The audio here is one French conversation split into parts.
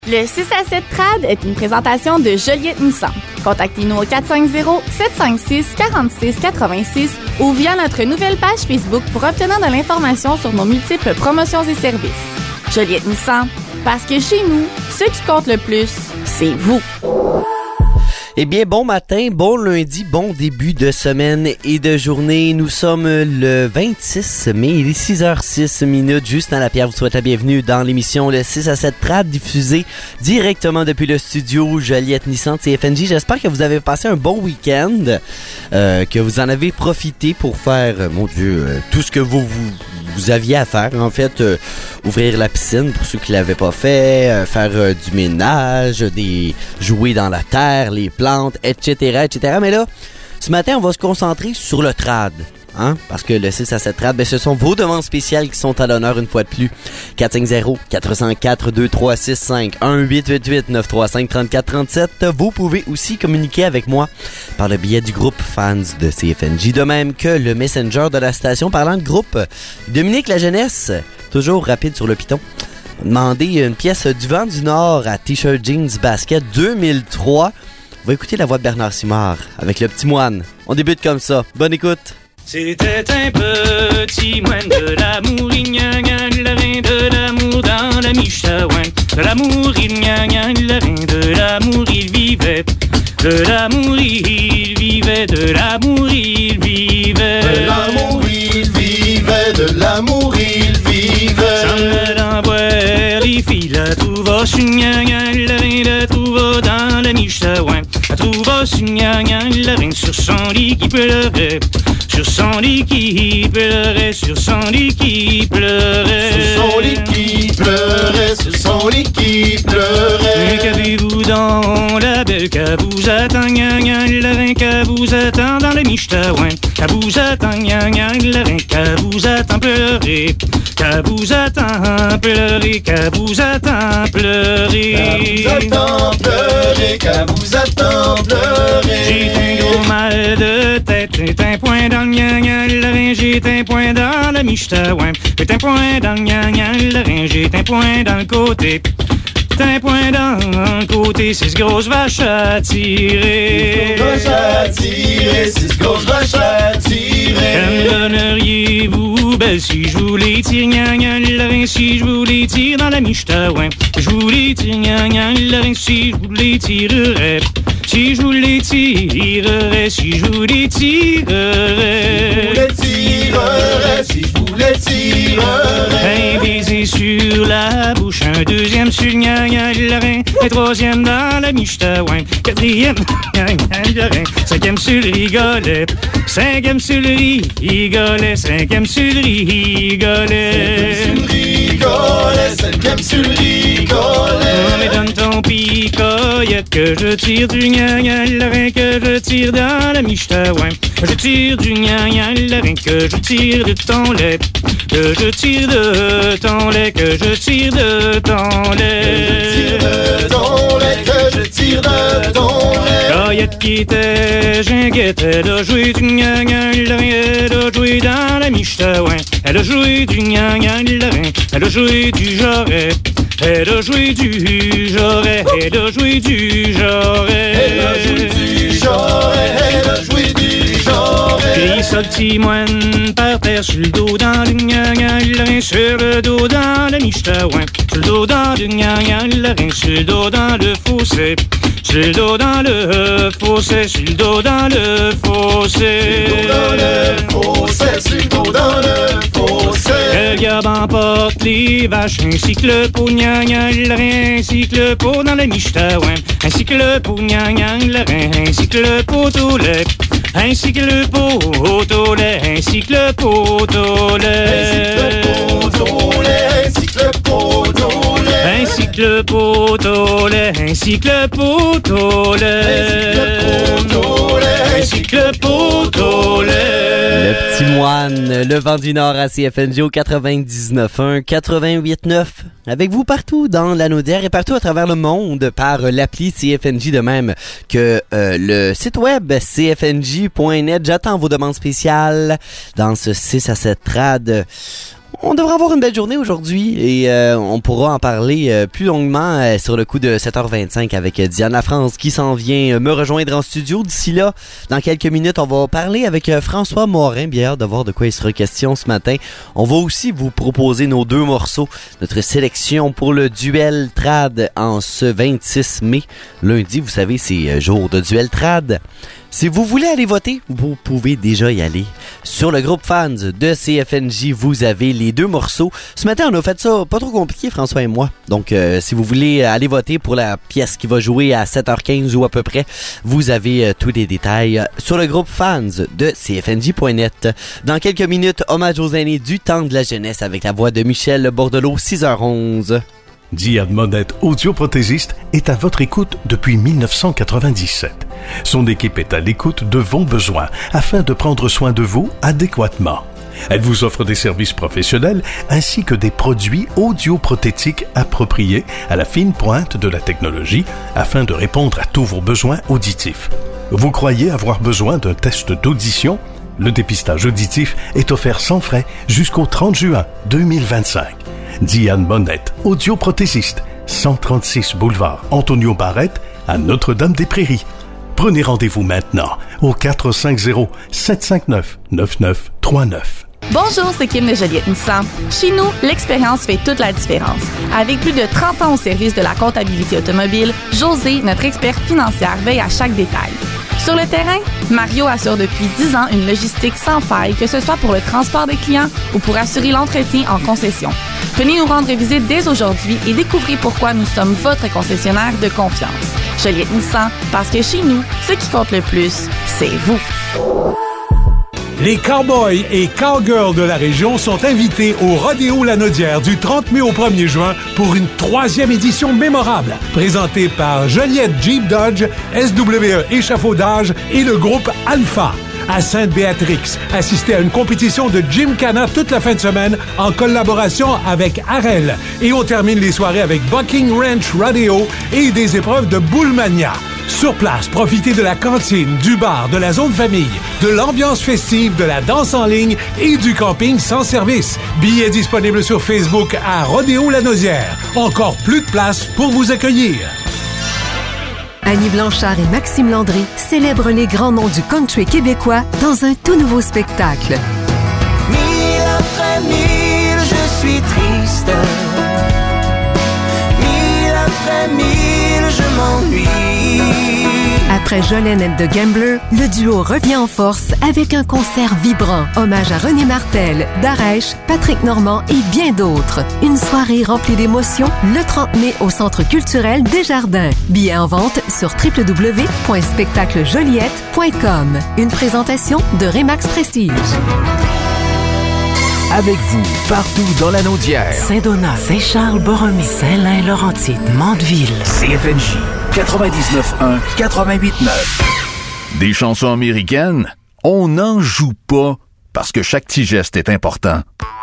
Le 6 à 7 Trad est une présentation de Joliette Nissan. Contactez-nous au 450-756-4686 ou via notre nouvelle page Facebook pour obtenir de l'information sur nos multiples promotions et services. Joliette Nissan, parce que chez nous, ce qui compte le plus, c'est vous. Eh bien, bon matin, bon lundi, bon début de semaine et de journée. Nous sommes le 26 mai, il est 6h06. Justin Lapierre vous souhaite la bienvenue dans l'émission Le 6 à 7 Trad, diffusée directement depuis le studio Joliette Nissan CFNJ. J'espère que vous avez passé un bon week-end, que vous en avez profité pour faire, tout ce que vous aviez à faire. En fait, ouvrir la piscine pour ceux qui l'avaient pas fait, faire du ménage, jouer dans la terre, les plantes, etc., etc. Mais là, ce matin, on va se concentrer sur le trad. Hein? Parce que le 6 à 7 trad, ce sont vos demandes spéciales qui sont à l'honneur une fois de plus. 450-404-2365 1-888-935-3437. Vous pouvez aussi communiquer avec moi par le biais du groupe fans de CFNJ, de même que le messenger de la station. Parlant de groupe, Dominique La Jeunesse, toujours rapide sur le piton, demandez une pièce du Vent du Nord à T-shirt Jeans Basket 2003. On va écouter la voix de Bernard Simard avec Le Petit Moine. On débute comme ça. Bonne écoute. C'était un petit moine de l'amour, il avait de l'amour dans la Michaouane. De l'amour, il avait de l'amour, il vivait. De l'amour, il vivait, de l'amour, il vivait. De l'amour, il vivait, de l'amour, il vivait. S'en allant boire, les filles la trouva sur la trouva dans la Michaouane. La trouva sur la reine sur son lit qui pleurait. Sur son lit qui pleurait, sur son lit qui pleurait. Sur son lit qui pleurait, sur son lit qui pleurait. Qu'avez-vous dans la belle qu'à vous attend, la reine qu'à vous attend dans le Michtaouin. Qu'à vous attend, la reine qu'à vous attend pleurer. Qu'à vous attend pleurer, qu'à vous attend pleurer. Qu'à vous attend pleurer, qu'à vous attend pleurer. J'ai un gros mal de tête, j'ai un point dans le rein, j'ai un point dans la Michtaouin. J'ai un point dans le rein, j'ai un point dans le côté. Un point dans le côté, 6 grosses vaches à tirer. 6 grosses vaches à tirer, 6 grosses vaches à tirer. Que me donneriez-vous, belle, si je vous les tire, le rein, si je vous les tire dans la Michtaouin. Je vous les tire, le rein, si je vous les tirerais. Si je vous les tirerais, si je vous les tirerais. Si je vous les tirerais. Un baiser sur la bouche, un deuxième sur le rein, un troisième dans la Michtaouin, quatrième le rein, cinquième sur le rigolet, cinquième sur le rigolet, cinquième sur le rigolet. Cinquième sur le rigolet. Oh, mais donne ton picoyette que je tire du le rein, que je tire dans la Michtaouin. Je tire du le rein, que je tire de ton lait, que je tire de ton lait, que je tire de ton lait. Que je tire de ton lait. Coyote qui était ginguette, elle a joué du le rein, elle a joué dans la Michtaouin. Elle a joué du le rein, elle a joué du jarret. Elle a joué du jarret, elle a joué du jarret. Elle a joué du jarret, elle a joué du jarret. Puis ça, le petit moine par terre sur le dos dans le rein, sur le dos dans la Michtaouin. Sur le dos dans le rein, sur le dos dans le fossé. Sur le dos dans le fossé, sur le dos dans le fossé. Sur le dos dans le fossé, sur le dos dans le fossé. Le diable emporte les vaches, ainsi que le pot le rein, ainsi que le pot dans la Michtaouin. Ainsi que le pot le rein, ainsi que le pot au lait. Ainsi que le pot au lait, ainsi que le pot au lait. Ainsi que le pot au lait. Ainsi que le pot au lait, ainsi que le pot au lait. Ainsi que le pot au lait. Le Petit Moine, Le Vent du Nord à CFNJ au 99.1, 88.9. Avec vous partout dans la Naudière et partout à travers le monde par l'appli CFNJ, de même que le site web cfnj.net. J'attends vos demandes spéciales dans ce 6 à 7 trad. On devrait avoir une belle journée aujourd'hui et on pourra en parler plus longuement sur le coup de 7h25 avec Diane Lafrance qui s'en vient me rejoindre en studio. D'ici là, dans quelques minutes, on va parler avec François Morin. Bien hâte de voir de quoi il sera question ce matin. On va aussi vous proposer nos deux morceaux, notre sélection pour le duel trad en ce 26 mai. Lundi, vous savez, c'est jour de duel trad. Si vous voulez aller voter, vous pouvez déjà y aller. Sur le groupe fans de CFNJ, vous avez les deux morceaux. Ce matin, on a fait ça pas trop compliqué, François et moi. Donc, si vous voulez aller voter pour la pièce qui va jouer à 7h15 ou à peu près, vous avez tous les détails sur le groupe fans de CFNJ.net. Dans quelques minutes, hommage aux aînés du temps de la jeunesse avec la voix de Michel Bordelot, 6h11. Diane Monette, audioprothésiste, est à votre écoute depuis 1997. Son équipe est à l'écoute de vos besoins afin de prendre soin de vous adéquatement. Elle vous offre des services professionnels ainsi que des produits audioprothétiques appropriés à la fine pointe de la technologie afin de répondre à tous vos besoins auditifs. Vous croyez avoir besoin d'un test d'audition? Le dépistage auditif est offert sans frais jusqu'au 30 juin 2025. Diane Monette, audioprothésiste, 136 boulevard Antonio Barrette à Notre-Dame-des-Prairies. Prenez rendez-vous maintenant au 450-759-9939. Bonjour, c'est Kim de Joliette Nissan. Chez nous, l'expérience fait toute la différence. Avec plus de 30 ans au service de la comptabilité automobile, José, notre experte financière, veille à chaque détail. Sur le terrain, Mario assure depuis 10 ans une logistique sans faille, que ce soit pour le transport des clients ou pour assurer l'entretien en concession. Venez nous rendre visite dès aujourd'hui et découvrez pourquoi nous sommes votre concessionnaire de confiance. Joliette Nissan, parce que chez nous, ce qui compte le plus, c'est vous. Les cowboys et cowgirls de la région sont invités au Rodéo Lanaudière du 30 mai au 1er juin pour une 3e édition mémorable, présentée par Joliette Jeep Dodge, SWE Échafaudage et le groupe Alpha. À Sainte-Béatrix, assistez à une compétition de Gymkhana toute la fin de semaine en collaboration avec Arel. Et on termine les soirées avec Bucking Ranch Rodeo et des épreuves de Bullmania. Sur place, profitez de la cantine, du bar, de la zone famille, de l'ambiance festive, de la danse en ligne et du camping sans service. Billets disponibles sur Facebook à Rodéo Lanaudière. Encore plus de place pour vous accueillir. Annie Blanchard et Maxime Landry célèbrent les grands noms du country québécois dans un tout nouveau spectacle. Mille après mille, je suis triste. Mille après mille, je m'ennuie. Après Jolene and the Gambler, le duo revient en force avec un concert vibrant. Hommage à René Martel, Darèche, Patrick Normand et bien d'autres. Une soirée remplie d'émotions le 30 mai au Centre culturel Desjardins. Billets en vente sur www.spectaclejoliette.com. Une présentation de Remax Prestige. Avec vous, partout dans la Naudière. Saint-Donat, Saint-Charles-Borromée, Saint-Lin-Laurentide, Mandeville. CFNJ 99.1, 88.9. Des chansons américaines, on n'en joue pas parce que chaque petit geste est important.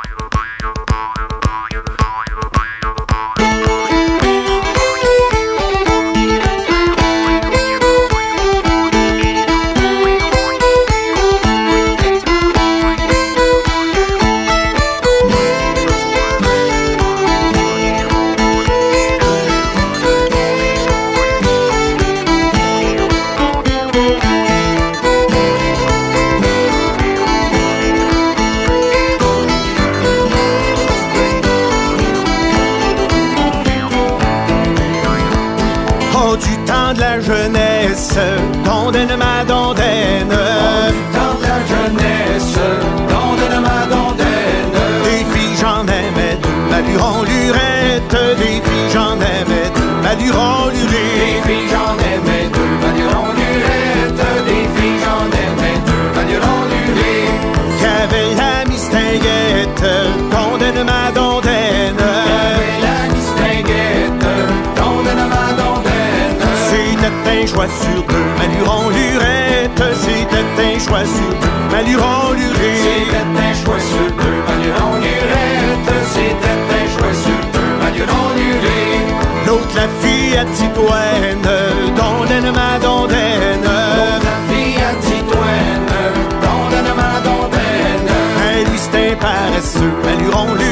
Jeunesse, donne ma dondaine. Dans la jeunesse, donne ma dondaine. Des filles j'en aimais deux, ma durant-lurette. Des filles j'en aimais deux, ma durant-lurette. Des filles j'en aimais deux, ma durant-lurette. Des filles j'en aimais deux, ma durant-lurette. Qu'avait la mistinguette, donne ma dondaine. Qu'avait la mistinguette, donne ma dondaine. C'était un choix sur deux, ma durant-lurette. C'était un choix sur deux, ma durant-lurette. C'était un choix sur deux, ma durant-lurette. C'était un choix sur deux, ma durant-lurette. L'autre la fille à Titoine, donne ma dondaine. L'autre la fille à Titoine, donne ma dondaine. Lui c'était un paresseux, ma durant-lurette.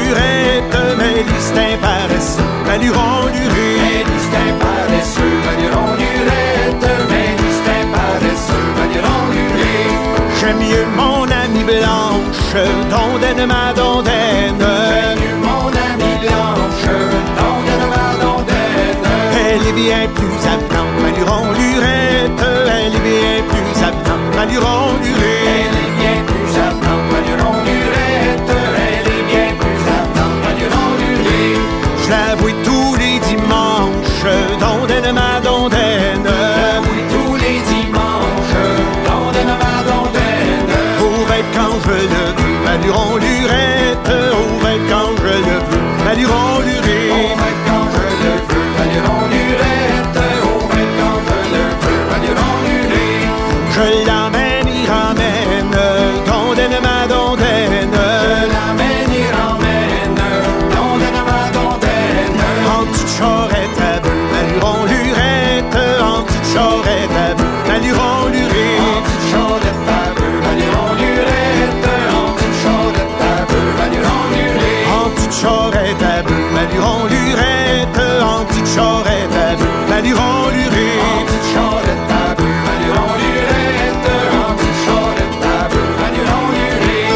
dondaine, ma dondaine. Salut mon ami Blanche, dondaine, ma dondaine. Elle est bien plus avenante, ma luron-lurette. Elle est bien plus avenante, ma luron-lurette. Elle est bien plus avenante, ma luron-lurette. Elle est bien plus avenante, ma luron-lurette. Je l'avoue tous les dimanches, dondaine, ma dondaine. Oui, tous les dimanches, dondaine, ma dondaine. Quand je le veux, ma luron-lurette. Oh, ben quand je le veux, ma luron-lurette. Oh, ben quand je le veux, ma luron-lurette. Oh, ben quand je le veux, ma luron-lurette. Je l'amène, il ramène, dondaine, ma dondaine. Je l'amène, il ramène, dondaine, ma dondaine. En petite charrette à bœuf, ma luron-lurette. En petite charrette à bœuf, ma luron-lurette. En petite charrette à bœuf, ma luron-lurette. En petite charrette à bœuf, ma luron-lurette. En petite charrette à bœuf, ma luron-lurette. En petite charrette à bœuf, ma luron-lurette. En petite charrette à bœuf, ma luron-lurette. En petite charrette à bœuf, ma luron-lurette.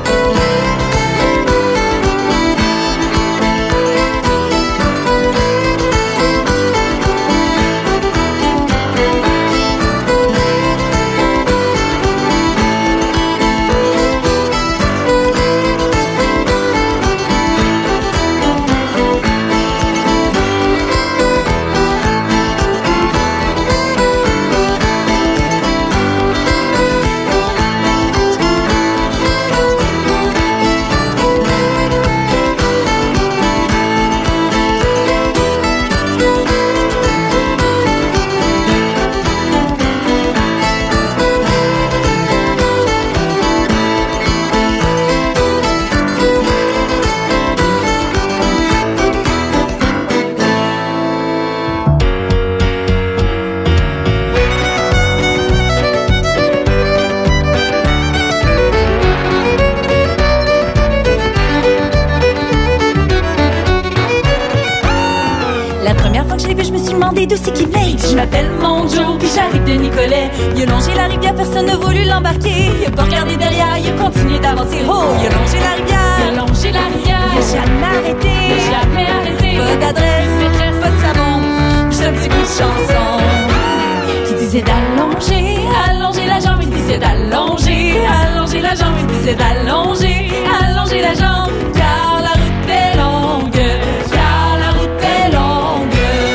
D'où c'est qu'il venait? Je m'appelle Monjo, puis j'arrive de Nicolet. Il a longé la rivière, personne n'a voulu l'embarquer. Il a pas regardé derrière, il a continué d'avancer. Oh, il a longé la rivière, il a longé la rivière. Il a jamais arrêté, pas d'adresse, pas de savon, juste un petit bout de chanson qui disait d'allonger, allonger la jambe. Il disait d'allonger, allonger la jambe. Il disait d'allonger, allonger la jambe. Car la route est longue, car la route est longue.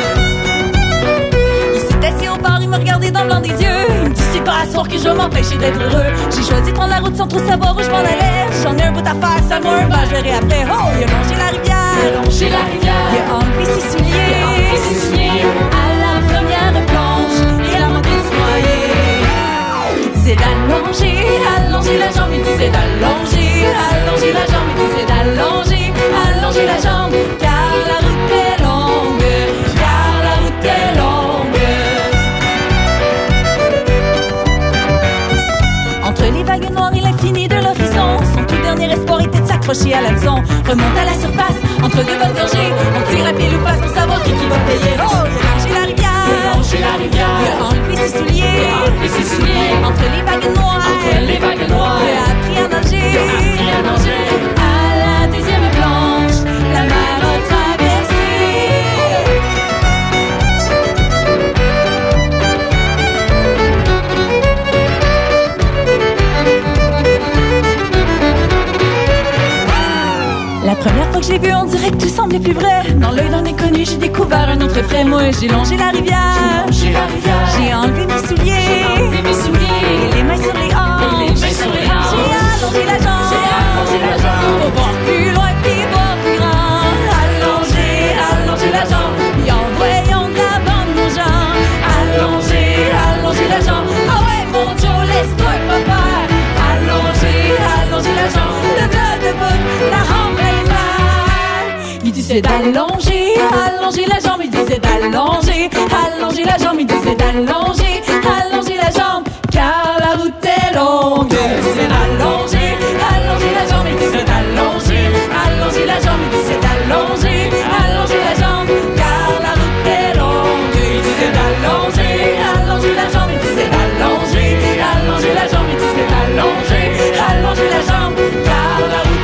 Il m'a regardé dans le blanc des yeux. Il me dit c'est pas à soir que je vais m'empêcher d'être heureux. J'ai choisi de prendre la route sans trop savoir où je m'en allais. J'en ai un bout à faire, ça moi un je verrai après. Oh, il a longé la rivière, il a longé la rivière. Il a enlevé ses souliers, à la première planche. Il a manqué de se noyer. Il disait d'allonger, allonger la jambe. Il disait d'allonger, allonger la jambe. Il disait d'allonger, allonger la jambe. Car la route est longue, car la route est longue. Entre les vagues noires et l'infini de l'horizon, son tout dernier espoir était de s'accrocher à l'hameçon. Remonte à la surface, entre deux bonnes gorgées, on tire à pile ou face pour savoir qui va payer. Oh, il a longé la rivière, il a longé la rivière. Il a enlevé ses souliers, entre les vagues noires, il a appris à nager, à la deuxième planche, la mer a traversé. La première fois que je l'ai vu, on dirait que tout semblait plus vrai. Dans l'œil d'un inconnu, j'ai découvert un autre frais. Moi, j'ai longé la rivière, j'ai enlevé mes souliers, et les mains sur les hanches, j'ai allongé la jambe, pour voir plus loin puis voir plus grand. Allonger la jambe, et en voyant de la bande nos jambes. Allonger la jambe, ah ouais mon Joe, laisse-toi pas faire. Allonger la jambe, le bras debout, la rampe est vague. Il disait d'allonger, allonger la jambe. Il disait d'allonger, allonger la jambe. Il disait d'allonger, allonger la jambe. Car la route est longue. Il disait d'allonger, allonger la jambe. Il disait d'allonger, allonger la jambe. Il disait d'allonger, allonger la jambe. Car la route est longue. Il disait d'allonger, allonger la jambe. Il disait d'allonger, allonger la jambe. Il disait d'allonger, allonger la jambe. Car la route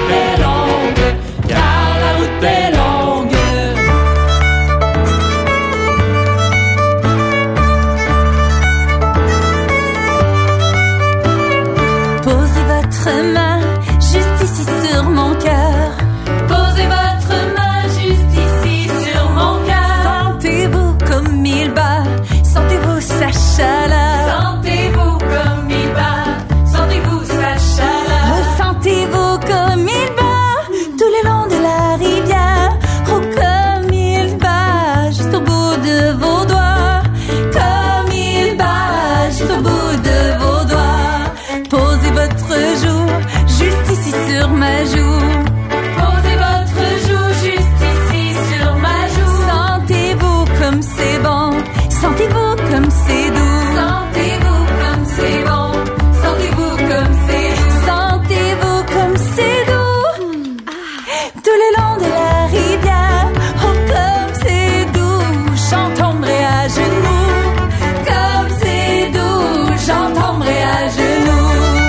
comme il bat. Sentez-vous sa chaleur. Sentez-vous comme il bat. Sentez-vous sa chaleur. Ressentez-vous comme il bat tout le long de la rivière. Oh, comme il bat juste au bout de vos doigts. Comme il bat juste au bout de vos doigts. Posez votre joue juste ici sur ma joue. Posez votre joue juste ici sur ma joue. Sentez-vous comme c'est bon. Sentez-vous comme c'est doux. Sentez-vous comme c'est bon. Sentez-vous comme c'est doux. Sentez-vous comme c'est doux. Tout le long de la rivière. Oh, comme c'est doux. J'entendrai à genoux. Comme c'est doux. J'entendrai à genoux.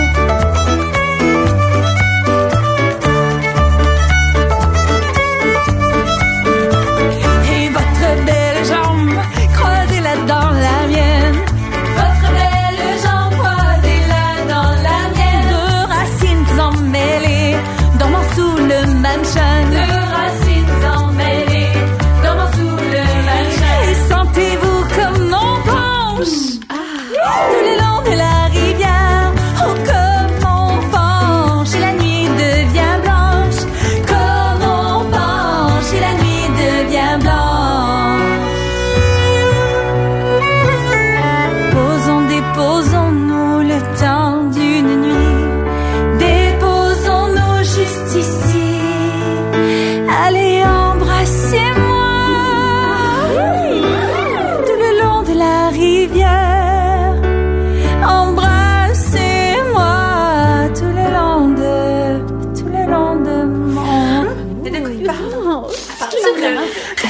Et votre belle jambe, croisez-la dans la mienne. Votre belle jambe, croisez-la dans la mienne. Deux racines emmêlées, dormant sous le même chêne. Deux racines emmêlées, dormant sous le même chêne. Et sentez-vous comme on penche tout le long de la rivière. Oh, comme on penche, et la nuit devient blanche. Comme on penche, et la nuit devient blanche. Déposons-nous le temps d'une nuit. Déposons-nous juste ici. Allez, embrassez-moi tout le long de la rivière. Embrassez-moi tout le long de mon... C'est vraiment...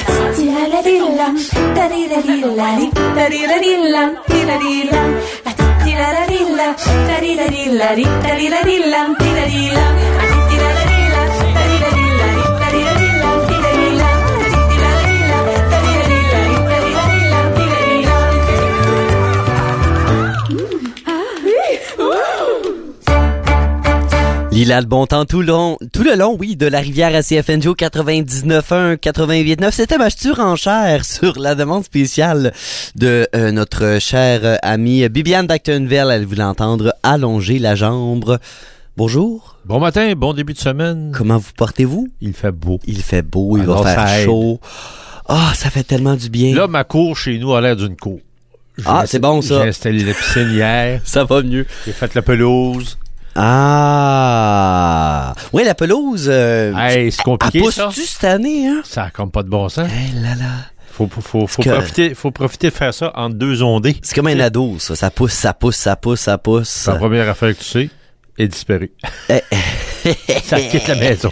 Lila le bon temps tout le long, oui, de la rivière à CFNJ 99.1, 88.9. C'était ma surenchère sur la demande spéciale de notre chère amie Bibiane d'Actonville. Elle voulait entendre allonger la jambe. Bonjour. Bon matin, bon début de semaine. Comment vous portez-vous? Il fait beau. Il fait beau, il va faire chaud. Ah, ça fait tellement du bien. Là, ma cour chez nous a l'air d'une cour. C'est bon ça. J'ai installé la piscine hier. Ça va mieux. J'ai fait la pelouse. Ah! Oui, la pelouse. C'est compliqué, elle ça. pousse-tu cette année, hein? Ça a comme pas de bon sens. Hey là là. Faut profiter de faire ça en deux ondées. C'est comme un ado, ça. Ça pousse, ça pousse, ça pousse, ça pousse. La première affaire que tu sais est disparue. Ça quitte la maison.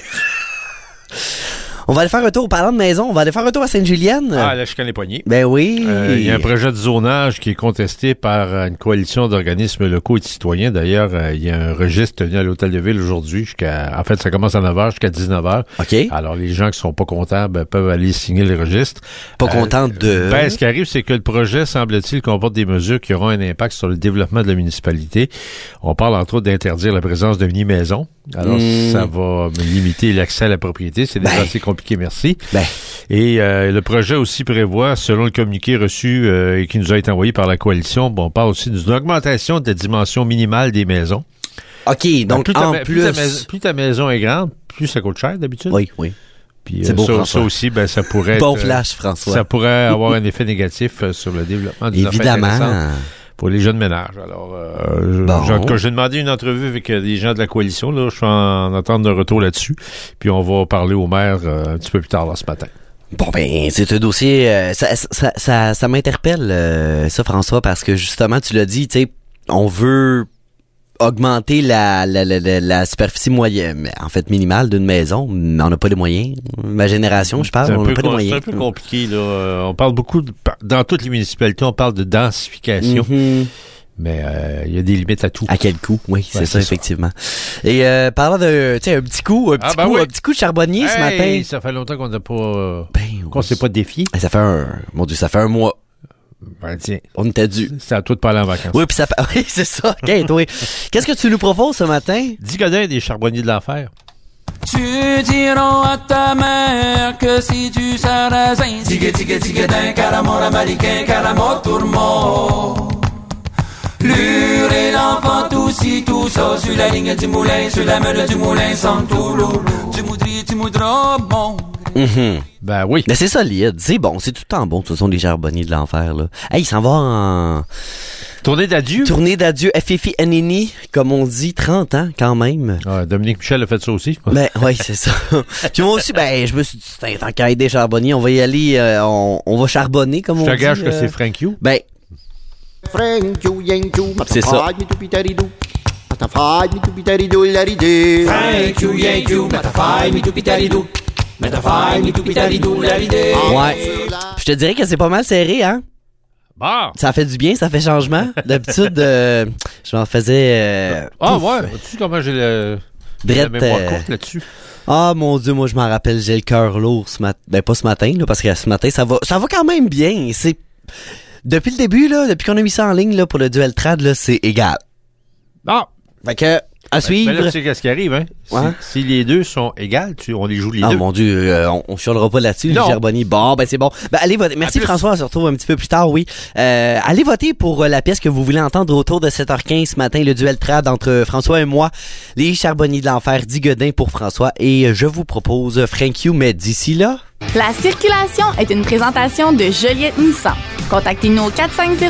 On va aller faire un tour, parlant de maison, on va aller faire un tour à Sainte-Julienne. Ah, là, je connais les poignées. Ben oui. Il y a un projet de zonage qui est contesté par une coalition d'organismes locaux et de citoyens. D'ailleurs, il y a un registre tenu à l'Hôtel de Ville aujourd'hui en fait, ça commence à 9h jusqu'à 19h. OK. Alors, les gens qui sont pas contents, peuvent aller signer le registre. Pas contents de... Ce qui arrive, c'est que le projet, semble-t-il, comporte des mesures qui auront un impact sur le développement de la municipalité. On parle, entre autres, d'interdire la présence de mini-maisons. Alors, ça va limiter l'accès à la propriété. C'est déjà assez compliqué, merci. Et le projet aussi prévoit, selon le communiqué reçu et qui nous a été envoyé par la coalition, on parle aussi d'une augmentation de la dimension minimale des maisons. OK, donc plus ta maison est grande, plus ça coûte cher d'habitude. Oui, oui. Puis c'est beau, ça aussi, ça pourrait bon flash, François. Ça pourrait avoir un effet négatif sur le développement d'une affaire intéressante pour les jeunes ménages. Alors, j'ai demandé une entrevue avec des gens de la coalition. Là, je suis en attente de retour là-dessus. Puis on va parler au maire un petit peu plus tard là, ce matin. Bon, c'est un dossier... ça m'interpelle, ça, François, parce que justement, tu l'as dit, tu sais, on veut augmenter la superficie moyenne, en fait minimale d'une maison, mais on n'a pas les moyens. Ma génération, je parle, on n'a pas les moyens. C'est un peu compliqué, là. On parle beaucoup, dans toutes les municipalités, on parle de densification. Mais il y a des limites à tout. À quel coût? Oui, c'est ça, effectivement. Et parlant de, tu sais, un petit coup de charbonnier ce matin. Ça fait longtemps qu'on n'a pas, qu'on s'est pas défié. Ça fait un mois. Ben tiens. On était dû. C'est à toi de parler en vacances. Oui, puis oui, c'est ça. Kate, oui. Qu'est-ce que tu nous proposes ce matin? 10 godins des charbonniers de l'enfer. Tu diras à ta mère que si tu sarrasin, tigre, tigre, tigre d'un caramon américain, caramon tourment. Lure et l'enfant tout ça, sur la ligne du moulin, sur la meule du moulin, sans tout l'eau. Tu moudras bon. Ben oui. Ben c'est solide, c'est bon, c'est tout le temps bon. Ce sont les charbonniers de l'enfer, là. Hey, il s'en va en... Tournée d'adieu. Tournée d'adieu, FFI Nini, comme on dit, 30 ans quand même. Ah, Dominique Michel a fait ça aussi. Ben oui, c'est ça. Puis moi aussi, ben je me suis dit, tant qu'à aider charbonniers, on va y aller, on va charbonner, comme on dit. Je te gage que c'est Frank You. Ben... Frank You, Yank You, c'est ça. Frank You, Yank You, ouais. Je te dirais que c'est pas mal serré, hein? Bah. Ça fait du bien, ça fait changement. D'habitude, je m'en faisais... ouais. Tu sais comment j'ai la mémoire courte là-dessus? Ah, mon Dieu, moi, je m'en rappelle, j'ai le cœur lourd ce matin. Ben, pas ce matin, là, parce que ce matin, ça va quand même bien. C'est... Depuis le début, là, depuis qu'on a mis ça en ligne, là, pour le duel trad, là, c'est égal. Ah! Fait que... À suivre. Mais là, tu sais qu'est-ce qui arrive, hein? Ouais. Si les deux sont égales, on les joue les deux. Ah, mon Dieu, on chialera pas là-dessus, les Charbonniers. Bon, ben c'est bon. Ben allez voter. Merci François, on se retrouve un petit peu plus tard, oui. Allez voter pour la pièce que vous voulez entendre autour de 7h15 ce matin, le duel trad entre François et moi. Les Charbonniers de l'enfer, Digodin pour François. Et je vous propose Frank You, mais d'ici là... La circulation est une présentation de Joliette Nissan. Contactez-nous au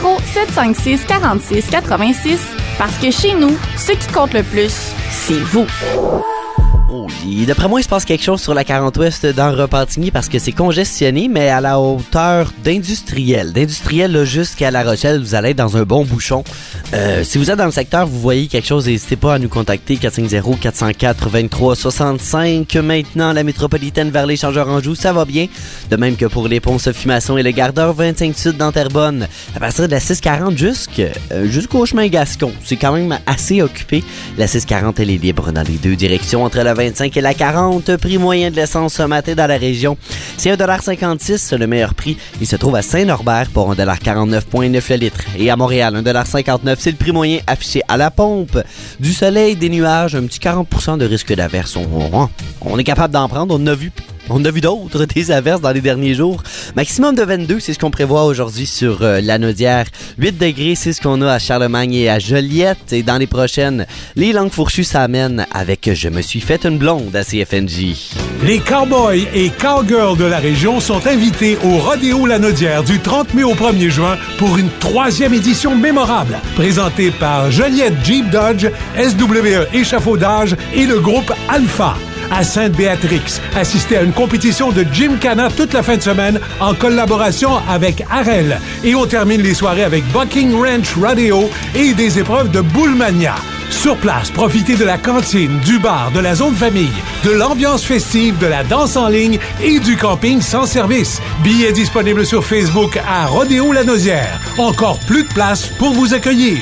450-756-4686 parce que chez nous, ce qui compte le plus, c'est vous. Oh, d'après moi, il se passe quelque chose sur la 40 Ouest dans Repentigny parce que c'est congestionné, mais à la hauteur d'Industriel. D'Industriel là, jusqu'à La Rochelle, vous allez être dans un bon bouchon. Si vous êtes dans le secteur, vous voyez quelque chose, n'hésitez pas à nous contacter. 450-404-2365. Maintenant, la métropolitaine vers l'Échangeur-Anjou, ça va bien. De même que pour les Ponts-Sophie-Masson et le Gardeur 25 Sud dans Terrebonne. À partir de la 640 jusqu'au chemin Gascon. C'est quand même assez occupé. La 640, elle est libre dans les deux directions entre la 25 et la 40. Prix moyen de l'essence ce matin dans la région, c'est 1,56 $. Le meilleur prix, il se trouve à Saint-Norbert pour 1,49,9 le litre. Et à Montréal, 1,59 $, c'est le prix moyen affiché à la pompe. Du soleil, des nuages, un petit 40% de risque d'averse. On est capable d'en prendre, on a vu d'autres, des averses dans les derniers jours. Maximum de 22, c'est ce qu'on prévoit aujourd'hui sur la Naudière. 8 degrés, c'est ce qu'on a à Charlemagne et à Joliette. Et dans les prochaines, les langues fourchues s'amènent avec « Je me suis fait une blonde » à CFNJ. Les cowboys et cowgirls de la région sont invités au Rodéo La Naudière du 30 mai au 1er juin pour une 3e édition mémorable. Présentée par Joliette Jeep Dodge, SWE Échafaudage et le groupe Alpha. À Sainte-Béatrix, assistez à une compétition de Gymkhana toute la fin de semaine en collaboration avec Arel. Et on termine les soirées avec Bucking Ranch Rodeo et des épreuves de Bullmania. Sur place, profitez de la cantine, du bar, de la zone famille, de l'ambiance festive, de la danse en ligne et du camping sans service. Billets disponibles sur Facebook à Rodéo La Naudière. Encore plus de place pour vous accueillir.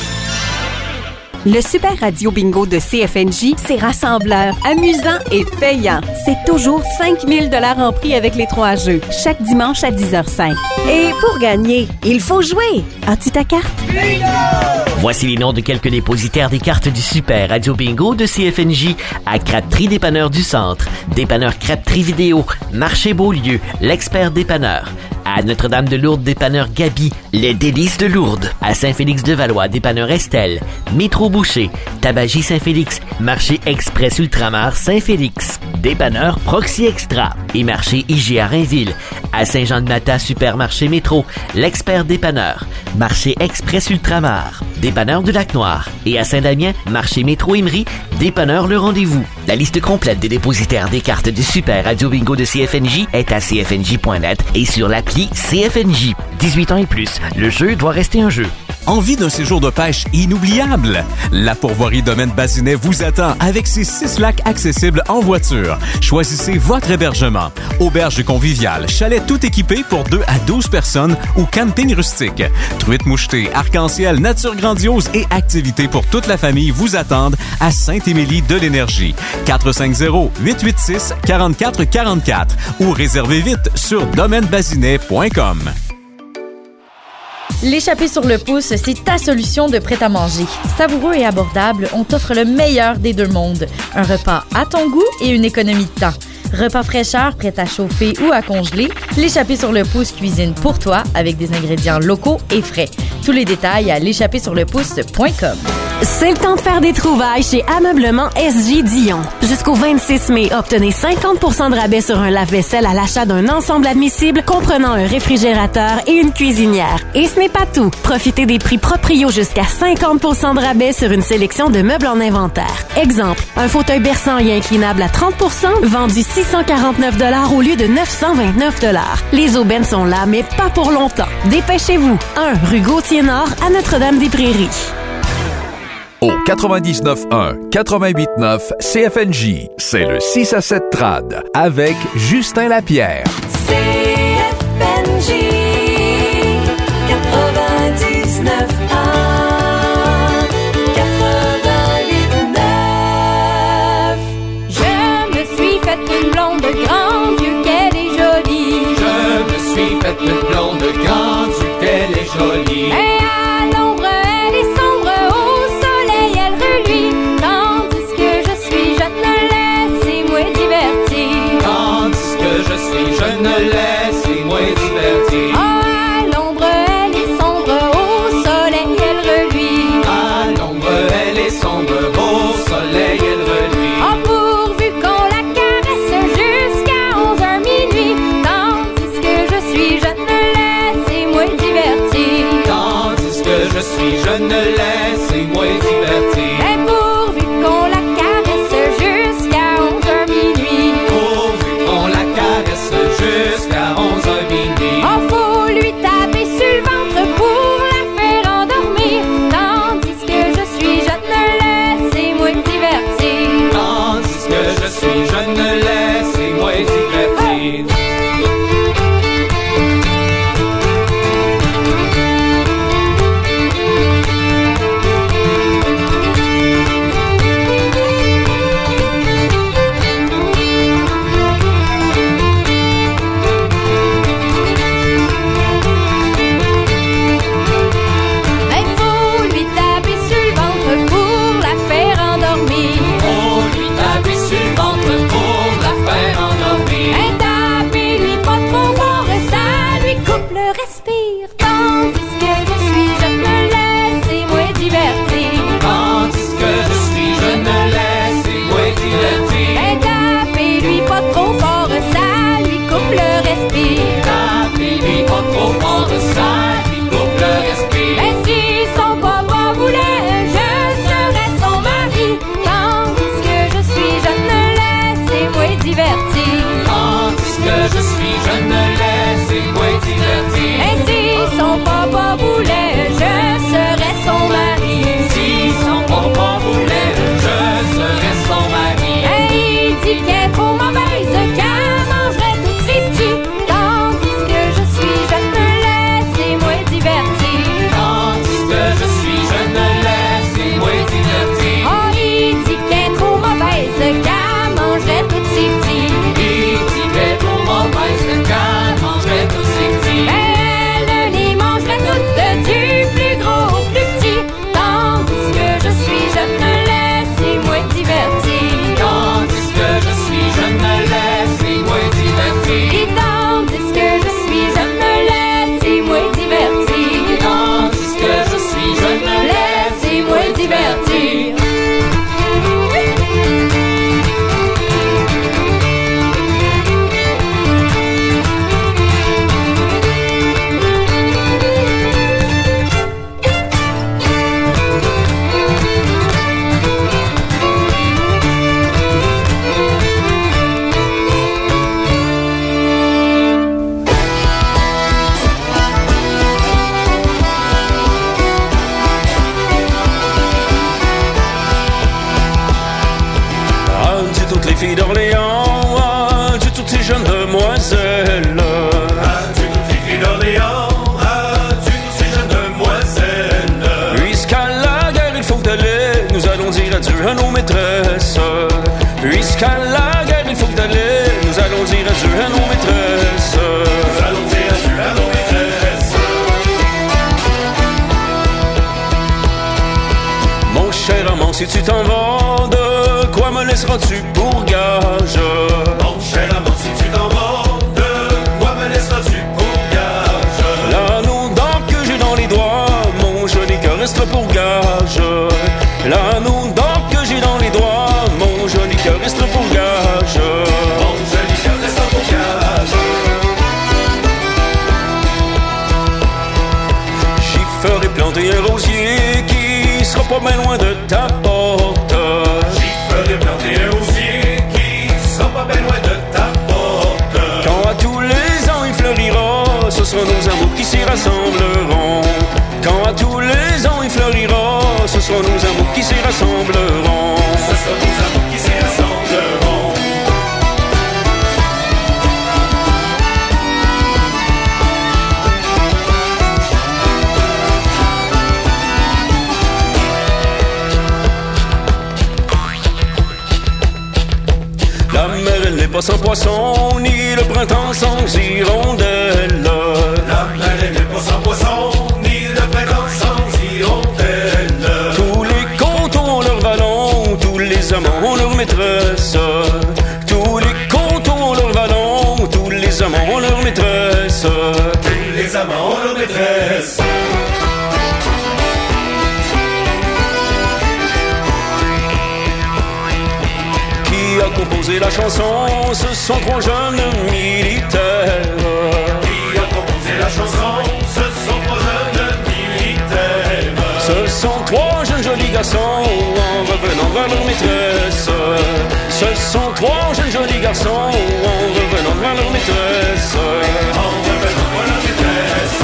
Le Super Radio Bingo de CFNJ, c'est rassembleur, amusant et payant. C'est toujours 5 000 $ en prix avec les 3 jeux, chaque dimanche à 10h05. Et pour gagner, il faut jouer. As-tu ta carte? Bingo! Voici les noms de quelques dépositaires des cartes du Super Radio Bingo de CFNJ à Crêperie Dépanneur du Centre, Dépanneur Crêperie Vidéo, Marché Beaulieu, l'Expert Dépanneur. À Notre-Dame-de-Lourdes, dépanneur Gabi, les Délices de Lourdes. À Saint-Félix-de-Valois, dépanneur Estelle. Métro Boucher, Tabagie Saint-Félix, Marché Express Ultramar Saint-Félix. Dépanneur Proxy Extra et Marché IGA Rainville. À Saint-Jean-de-Mata, Supermarché Métro, l'Expert Dépanneur. Marché Express Ultramar, dépanneur de Lac-Noir. Et à Saint-Damien, Marché Métro Emery, dépanneur Le Rendez-vous. La liste complète des dépositaires des cartes du Super Radio Bingo de CFNJ est à cfnj.net et sur l'appli CFNJ. 18 ans et plus, le jeu doit rester un jeu. Envie d'un séjour de pêche inoubliable? La Pourvoirie Domaine Bazinet vous attend avec ses 6 lacs accessibles en voiture. Choisissez votre hébergement. Auberge conviviale, chalet tout équipé pour 2 à 12 personnes ou camping rustique. Truites mouchetées, arc-en-ciel, nature grandiose et activités pour toute la famille vous attendent à Sainte-Émilie de l'Énergie. 450-886-4444 ou réservez vite sur domainebazinet.com. L'échappée sur le pouce, c'est ta solution de prêt-à-manger. Savoureux et abordable, on t'offre le meilleur des deux mondes. Un repas à ton goût et une économie de temps. Repas fraîcheur, prêt à chauffer ou à congeler, l'échappée sur le pouce cuisine pour toi avec des ingrédients locaux et frais. Tous les détails à l'échappée-sur-le-pouce.com. C'est le temps de faire des trouvailles chez Ameublement SJ Dion. Jusqu'au 26 mai, obtenez 50% de rabais sur un lave-vaisselle à l'achat d'un ensemble admissible comprenant un réfrigérateur et une cuisinière. Et ce n'est pas tout. Profitez des prix proprio jusqu'à 50% de rabais sur une sélection de meubles en inventaire. Exemple, un fauteuil berçant et inclinable à 30%, vendu 649 $ au lieu de 929 $. Les aubaines sont là, mais pas pour longtemps. Dépêchez-vous. 1 rue Gauthier-Nord à Notre-Dame-des-Prairies. Au 99.1, 88.9 CFNJ, c'est le 6 à 7 trad avec Justin Lapierre. CFNJ 99.1 88.9. Je me suis faite une blonde grand Dieu qu'elle est jolie. Je me suis faite une blonde grand Dieu qu'elle est jolie. Et à l'ombre elle est sombre, au soleil elle reluit. Tandis que je suis jeune, laissez-moi divertir. Tandis que je suis jeune, laissez-moi divertir. À l'ombre elle est sombre, au soleil elle reluit. À l'ombre elle est sombre, au soleil elle reluit. Oh, pourvu qu'on la caresse jusqu'à 11h minuit. Tandis que je suis jeune, laissez-moi divertir. Tandis que je suis jeune, laissez-moi divertir. Et pourvu qu'on la caresse jusqu'à 11h minuit. Pourvu qu'on la caresse jusqu'à 11h minuit. Oh, faut lui taper sur le ventre pour la faire endormir. Tandis que je suis jeune, laissez-moi divertir. Tandis que je suis jeune, laissez-moi divertir. si tu t'en vas, de quoi me laisseras-tu pour gage? Mon cher amour, si tu t'en vas, de quoi me laisseras-tu pour gage? L'anneau d'or que j'ai dans les doigts, mon joli cœur restera pour gage. L'anneau d'or que j'ai dans les doigts, mon joli cœur restera pour gage. Mon joli cœur restera pour gage. J'y ferai planter un rosier qui sera pas bien loin de ta porte. J'y ferai planter un rosier qui sera pas bien loin de ta porte. Quand à tous les ans il fleurira, ce seront nos amours qui s'y rassembleront. Quand à tous les ans il fleurira, ce seront nos amours qui s'y rassembleront. Ce seront nos amours qui s'y rassembleront. La mer, elle n'est pas sans poisson, ni le printemps sans hirondelle. La mer, elle n'est pas sans poisson, ni le printemps sans hirondelle. Tous les contes ont leur vallon, tous les amants ont leur maîtresse. Tous les contes ont leur vallon, tous les amants ont leur maîtresse. Tous les amants ont leur maîtresse. Qui a composé la chanson? Ce sont trois jeunes militaires. Qui a composé la chanson? Ce sont trois jeunes militaires. Ce sont trois jeunes jolis garçons en revenant vers leur maîtresse. Ce sont trois jeunes jolis garçons en revenant vers leur maîtresse. En revenant vers leur maîtresse.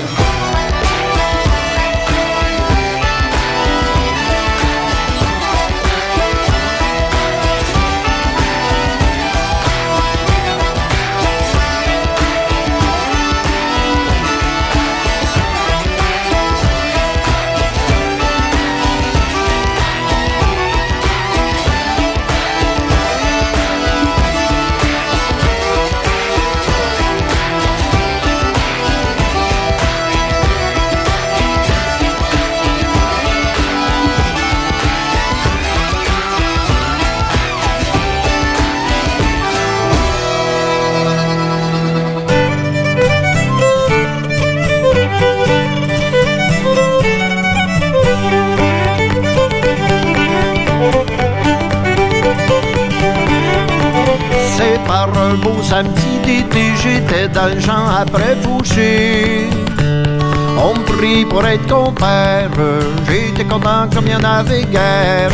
Par un beau samedi d'été, j'étais dans le champ après boucher. On me prit pour être compère, j'étais content comme il y en avait guère.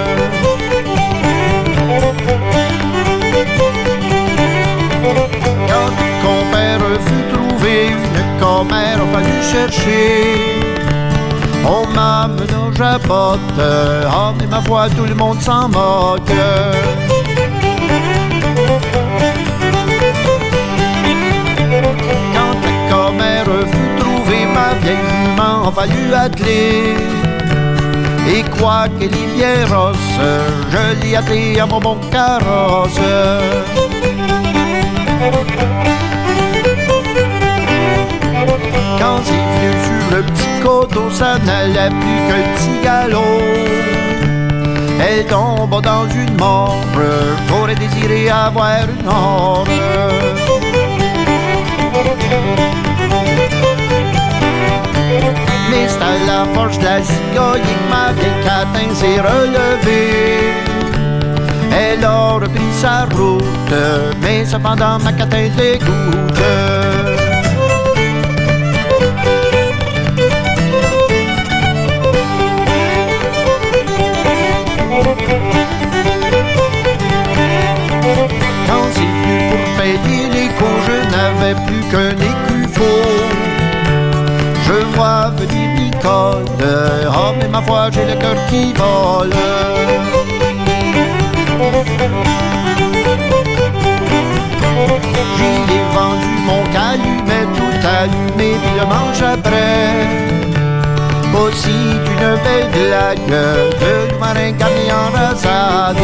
Quand le compère fut trouvé, une commère a fallu chercher. On m'amena jabotte, ah mais ma foi tout le monde s'en moque. Quand la commère fut trouvée, ma vieille jument a fallu atteler. Et quoi qu'elle y vienne rosse, je l'ai attelée à mon bon carrosse. Quand c'est venu sur le petit coteau, ça n'allait plus que le petit galop. Elle tombe dans une mort, j'aurais désiré avoir une or. Mais c'est à la force de la cigogne que ma vieille catin s'est relevée. Elle a repris sa route, mais cependant ma catin dégoûte. Quand c'est venu pour payer les cours, je n'avais plus qu'un écu faux. Je vois venir Nicole, oh mais ma foi j'ai le cœur qui vole. J'y ai vendu mon calumet tout allumé, puis le manche après. Aussi d'une belle blague, de marin camion en rasade.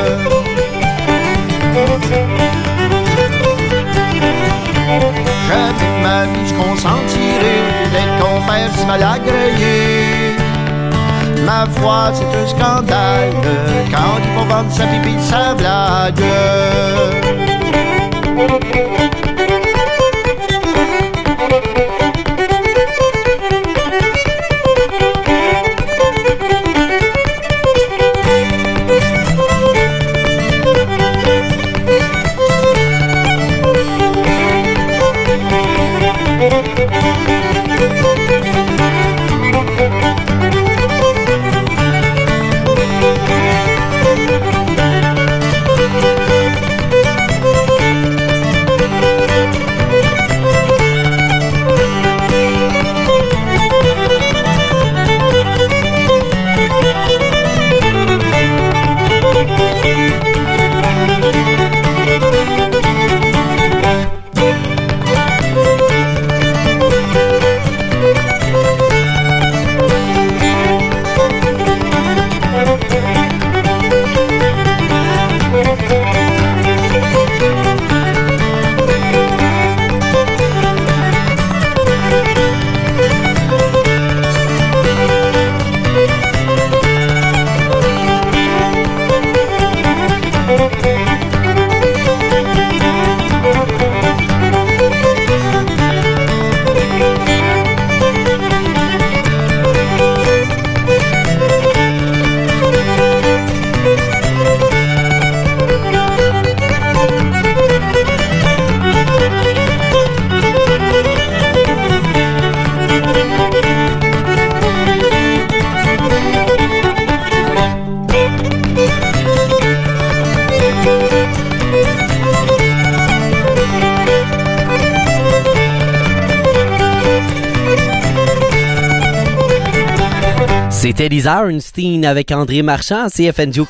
Jamais de ma vie je consentirai d'être compère si mal agréé. Ma foi, c'est un scandale quand ils vont vendre sa pipi de sa blague. C'était Lisa Ernstein avec André Marchand, CFNJ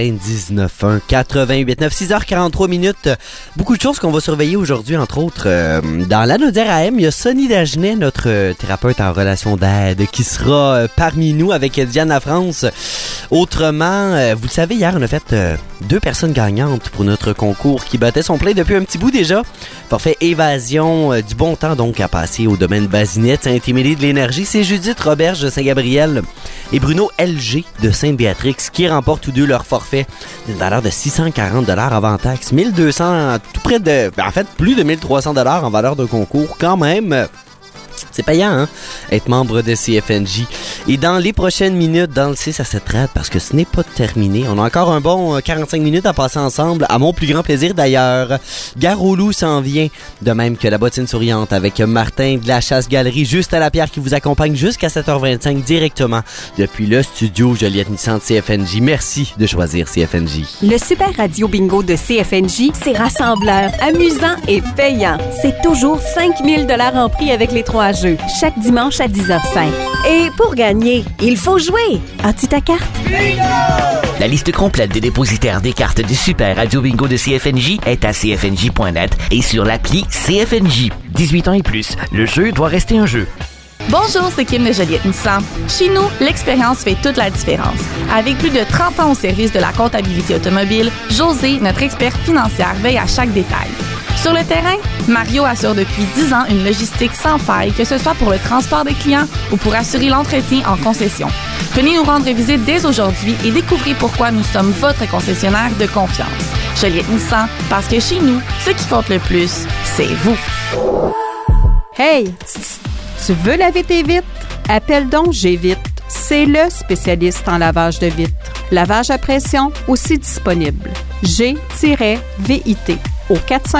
99.1, 88.9, 6h43 minutes. Beaucoup de choses qu'on va surveiller aujourd'hui, entre autres. Dans l'Anodière AM, il y a Sonny Dagenet, notre thérapeute en relation d'aide, qui sera parmi nous avec Diane Lafrance. Autrement, vous le savez, hier, on a fait 2 personnes gagnantes pour notre concours qui battait son plein depuis un petit bout déjà. Forfait évasion, du bon temps donc à passer au domaine Basinette, Saint-Émilie de l'Énergie. C'est Judith Roberge de Saint-Gabriel et Bruno LG de Sainte-Béatrix qui remportent tous deux leur forfait d'une valeur de 640 $ avant taxe, 1200, tout près de, en fait, plus de 1300 $ en valeur de concours quand même. C'est payant, hein, être membre de CFNJ. Et dans les prochaines minutes, dans le 6 à 7 rad, parce que ce n'est pas terminé, on a encore un bon 45 minutes à passer ensemble, à mon plus grand plaisir d'ailleurs. Gare au Loup s'en vient, de même que la bottine souriante avec Martin de la Chasse-Galerie, juste à la pierre, qui vous accompagne jusqu'à 7h25 directement depuis le studio Joliette Nissan de CFNJ. Merci de choisir CFNJ. Le Super Radio Bingo de CFNJ, c'est rassembleur, amusant et payant. C'est toujours 5 000 $ en prix avec les 3 jeux, chaque dimanche à 10h05. Et pour gagner, il faut jouer. As-tu ta carte? Bingo! La liste complète des dépositaires des cartes du Super Radio Bingo de CFNJ est à cfnj.net et sur l'appli CFNJ. 18 ans et plus, le jeu doit rester un jeu. Bonjour, c'est Kim de Joliette Nissan. Chez nous, l'expérience fait toute la différence. Avec plus de 30 ans au service de la comptabilité automobile, José, notre experte financière, veille à chaque détail. Sur le terrain, Mario assure depuis 10 ans une logistique sans faille, que ce soit pour le transport des clients ou pour assurer l'entretien en concession. Venez nous rendre visite dès aujourd'hui et découvrez pourquoi nous sommes votre concessionnaire de confiance. Joliette Nissan, parce que chez nous, ce qui compte le plus, c'est vous. Hey! Tu veux laver tes vitres? Appelle donc G-Vite. C'est le spécialiste en lavage de vitres. Lavage à pression aussi disponible. G-VIT au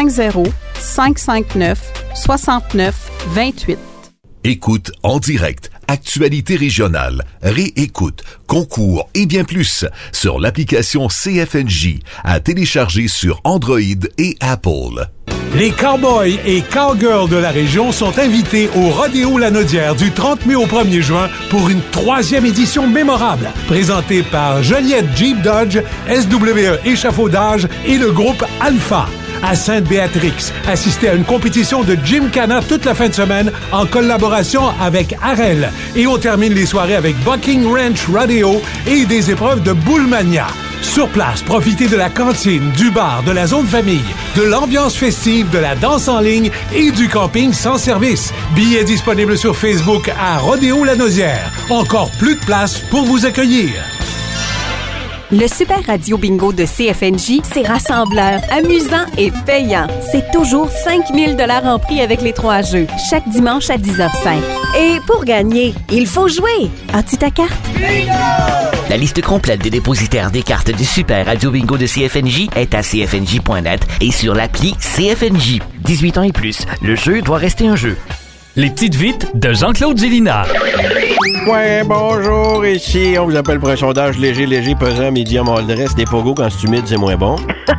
450-559-6928. Écoute en direct, actualité régionale, réécoute, concours et bien plus sur l'application CFNJ à télécharger sur Android et Apple. Les cowboys et cowgirls de la région sont invités au Rodéo Lanaudière du 30 mai au 1er juin pour une 3e édition mémorable, présentée par Joliette Jeep Dodge, SWE Échafaudage et le groupe Alpha. À Sainte-Béatrix, assistez à une compétition de Gymkhana toute la fin de semaine en collaboration avec Arel. Et on termine les soirées avec Bucking Ranch Rodeo et des épreuves de Bullmania. Sur place, profitez de la cantine, du bar, de la zone famille, de l'ambiance festive, de la danse en ligne et du camping sans service. Billets disponibles sur Facebook à Rodéo Lanaudière. Encore plus de place pour vous accueillir. Le Super Radio Bingo de CFNJ, c'est rassembleur, amusant et payant. C'est toujours 5 000 $ en prix avec les 3 jeux, chaque dimanche à 10h05. Et pour gagner, il faut jouer. As-tu ta carte? Bingo! La liste complète des dépositaires des cartes du Super Radio Bingo de CFNJ est à cfnj.net et sur l'appli CFNJ. 18 ans et plus, le jeu doit rester un jeu. Les petites vites de Jean-Claude Gélina. Ouais, bonjour, ici, on vous appelle pour un sondage léger, pesant, médium, all dress, des pogos, quand c'est humide, c'est moins bon.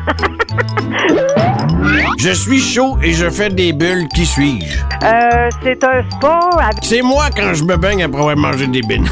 Je suis chaud et je fais des bulles, qui suis-je? C'est un sport avec... C'est moi quand je me baigne après avoir mangé des bines.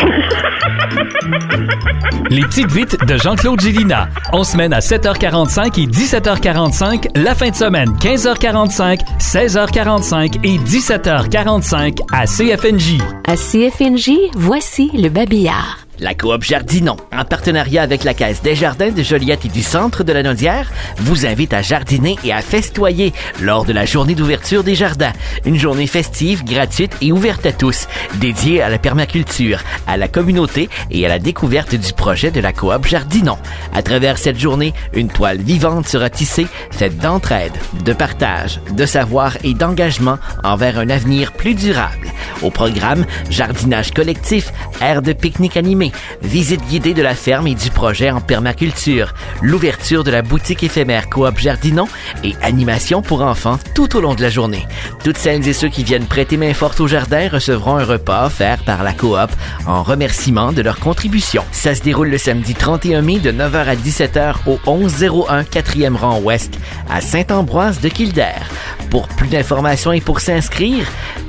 Les petites vites de Jean-Claude Gélina. On se mène à 7h45 et 17h45, la fin de semaine 15h45, 16h45 et 17h45 à CFNJ. À CFNJ, voici le babillard. La Coop Jardinon, en partenariat avec la Caisse des Jardins de Joliette et du Centre de la Naudière, vous invite à jardiner et à festoyer lors de la journée d'ouverture des jardins. Une journée festive, gratuite et ouverte à tous, dédiée à la permaculture, à la communauté et à la découverte du projet de la Coop Jardinon. À travers cette journée, une toile vivante sera tissée, faite d'entraide, de partage, de savoir et d'engagement envers un avenir plus durable. Au programme, jardinage collectif, aire de pique-nique animé, visite guidée de la ferme et du projet en permaculture, l'ouverture de la boutique éphémère Coop Jardinon et animation pour enfants tout au long de la journée. Toutes celles et ceux qui viennent prêter main forte au jardin recevront un repas offert par la Coop en remerciement de leur contribution. Ça se déroule le samedi 31 mai de 9h à 17h au 1101 4e rang ouest à Saint-Ambroise de Kildare. Pour plus d'informations et pour s'inscrire,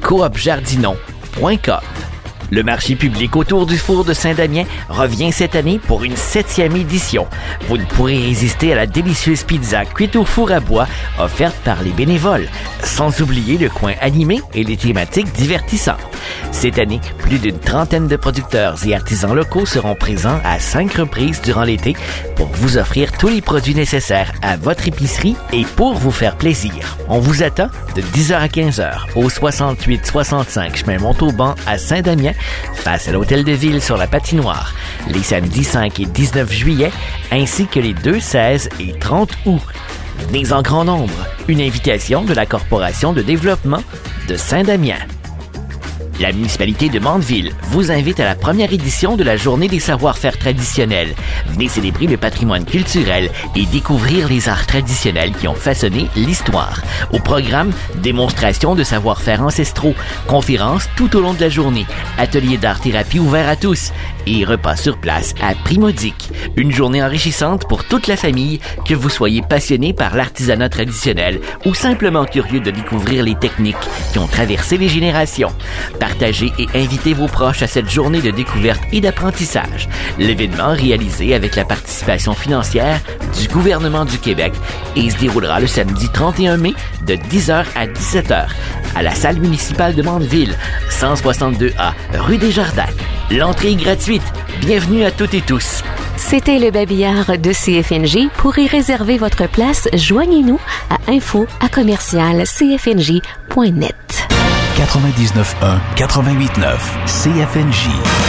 coopjardinon.com. Le marché public autour du four de Saint-Damien revient cette année pour une 7e édition. Vous ne pourrez résister à la délicieuse pizza cuite au four à bois offerte par les bénévoles, sans oublier le coin animé et les thématiques divertissantes. Cette année, plus d'une trentaine de producteurs et artisans locaux seront présents à 5 reprises durant l'été pour vous offrir tous les produits nécessaires à votre épicerie et pour vous faire plaisir. On vous attend de 10h à 15h au 68-65 chemin Montauban à Saint-Damien, face à l'hôtel de ville sur la patinoire, les samedis 5 et 19 juillet, ainsi que les 2, 16 et 30 août. Venez en grand nombre. Une invitation de la Corporation de développement de Saint-Damien. La municipalité de Mandeville vous invite à la première édition de la Journée des savoir-faire traditionnels. Venez célébrer le patrimoine culturel et découvrir les arts traditionnels qui ont façonné l'histoire. Au programme, démonstration de savoir-faire ancestraux, conférences tout au long de la journée, ateliers d'art-thérapie ouverts à tous et repas sur place à prix modique. Une journée enrichissante pour toute la famille, que vous soyez passionné par l'artisanat traditionnel ou simplement curieux de découvrir les techniques qui ont traversé les générations. Partagez et invitez vos proches à cette journée de découverte et d'apprentissage. L'événement réalisé avec la participation financière du gouvernement du Québec et se déroulera le samedi 31 mai de 10h à 17h à la salle municipale de Mandeville, 162A, rue des Jardins. L'entrée est gratuite. Bienvenue à toutes et tous. C'était le babillard de CFNJ. Pour y réserver votre place, joignez-nous à info@cfnj.net. 99.1, 88.9, CFNJ.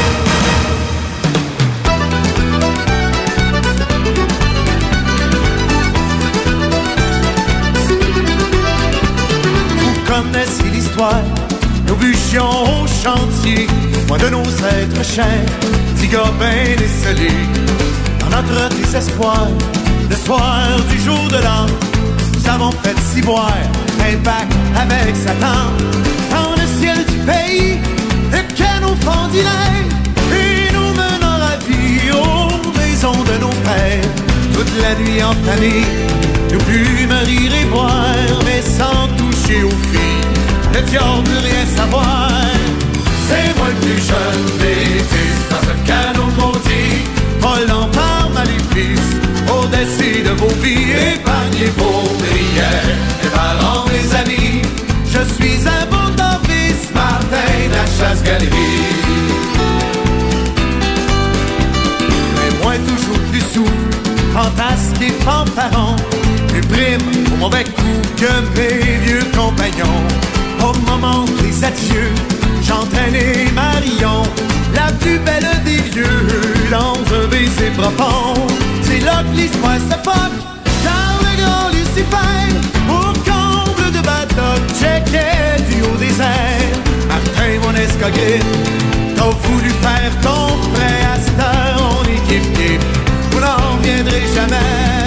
Vous connaissez l'histoire, nous bûchions au chantier, loin de nos êtres chers, petits gars ben décelés. Dans notre désespoir, le soir du jour de l'an, nous avons fait ciboire, un bac avec Satan. Dans le ciel du pays, le canot fendilait et nous menant ravis aux maisons de nos pères. Toute la nuit en famille, nous pûmes rire et boire, mais sans toucher aux filles, le diable ne rien savoir. C'est moi le plus jeune des fils dans ce canot maudit, volant par maléfice, au-dessus de vos vies, épargnez vos prières, mes parents, mes amis. Je suis un bon novice, Martin, la chasse-galerie. Mais moi toujours plus sous, parents, plus prime au mauvais coup que mes vieux compagnons. Au moment des adieux, j'entraînais Marion, la plus belle des vieux, dans un baiser profond. C'est là que l'histoire se fuck, car le grand Lucifer, au comble de batotte, checkait du haut des airs. Martin, mon escogriffe, t'as voulu faire ton frère à cette heure, on est kiff-kiff, vous n'en reviendrez jamais.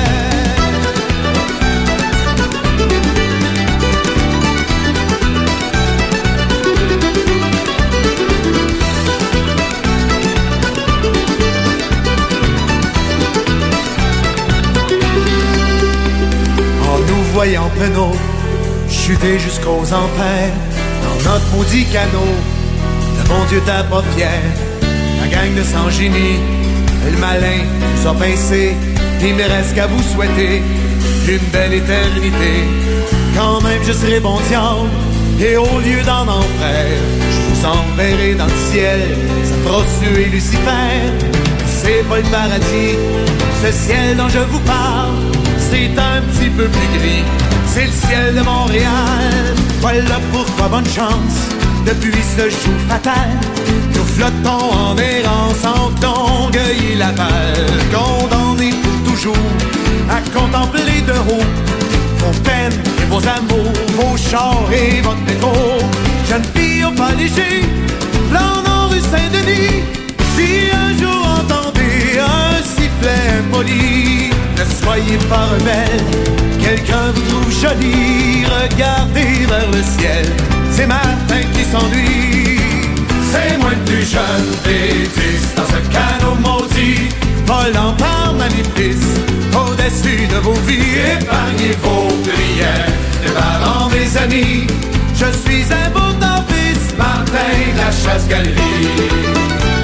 Voyant penaud, chuter jusqu'aux enfers, dans notre maudit canot, le bon Dieu t'a pas fier. La gang de sans-génie, le malin nous a pincé, il me reste qu'à vous souhaiter une belle éternité. Quand même je serai bon diable, et au lieu d'en enfer, je vous enverrai dans le ciel, ça fera suer Lucifer. C'est pas le paradis, ce ciel dont je vous parle, c'est un petit peu plus gris, c'est le ciel de Montréal. Voilà pourquoi bonne chance, depuis ce jour fatal, nous flottons en errance en Longueuil la balle, condamnés pour toujours à contempler de haut vos peines et vos amours, vos chars et votre métro. Jeune fille au pas léger, flânant rue Saint-Denis, si un jour entendez un sifflet impoli, ne soyez pas rebelle, quelqu'un vous trouve jolie, regardez vers le ciel, c'est Martin qui s'ennuie. C'est moi le plus jeune des 10 dans ce canot maudit, volant par maléfice, au-dessus de vos vies, épargnez vos prières, les parents, mes amis, je suis un beau fils, Martin de la Chasse-Galerie.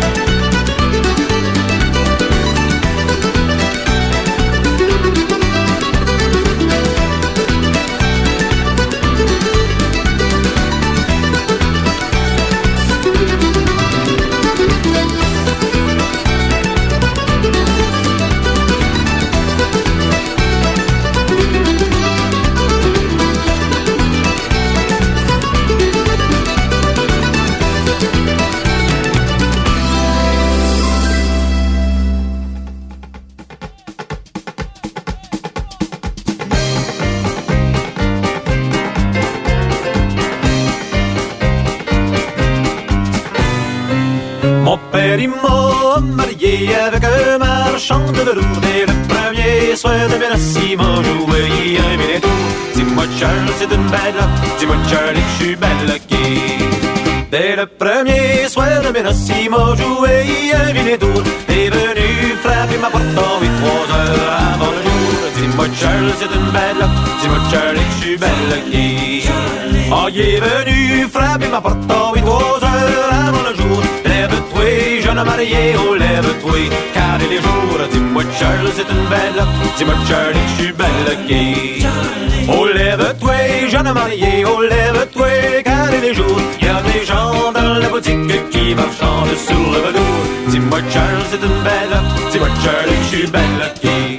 Il m'a marié avec un marchand de velours. Dès le premier soir de mes noces, il m'a joué un vilain tour. Dis-moi Charles, c'est une belle là. Dis-moi Charlie, je suis belle lucky. Dès le premier soir de mes noces, il m'a joué un vilain tour. Est venu frapper ma porte en 3 heures avant le jour. Dis-moi Charles, c'est une belle là. Dis-moi Charlie, je suis belle lucky. Oh, il est venu frapper ma porte en 3 heures avant le jour. Lève-toi, jeune marié, oh lève-toi, car il est jour. Dis-moi Charles, c'est une belle, dis-moi Charlie, je suis belle lucky. Oh lève-toi, jeune marié, oh lève-toi, car il est jour. Il y a des gens dans la boutique qui marchandent sur le velours. Dis-moi Charles, c'est une belle, dis-moi Charlie, je suis belle lucky.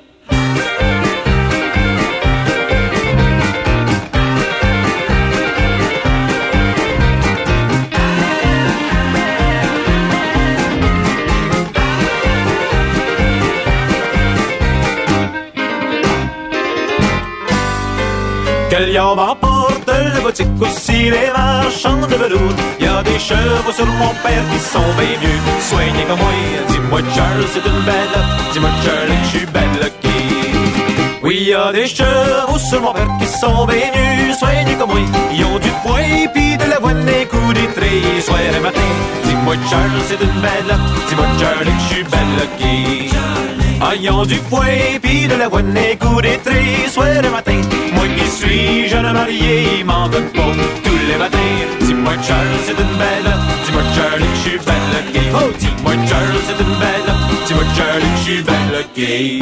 Que lion m'emporte la boutique aussi les marchands de velours. Y a des chevaux sur mon père qui sont bien mieux soignés comme moi. Dis-moi Charles, c'est une belle, dis-moi Charlie, je suis belle lucky. Oui, y a des chevaux sur mon père qui sont bien mieux soignés comme moi. Ils ont du foin pis de l'avoine, des coups d'étrier soir et matin. Dis-moi Charles, c'est une belle, dis-moi Charlie, je suis belle lucky. Ah, ils ont du foin pis de l'avoine, des coups d'étrier soir et matin. Moi qui suis jeune marié, il m'en donne pas tous les matins. Dis-moi Charles, c'est une belle, dis-moi Charlie, je suis belle lucky. Oh, dis-moi Charles, c'est une belle, dis-moi Charlie, je suis belle lucky.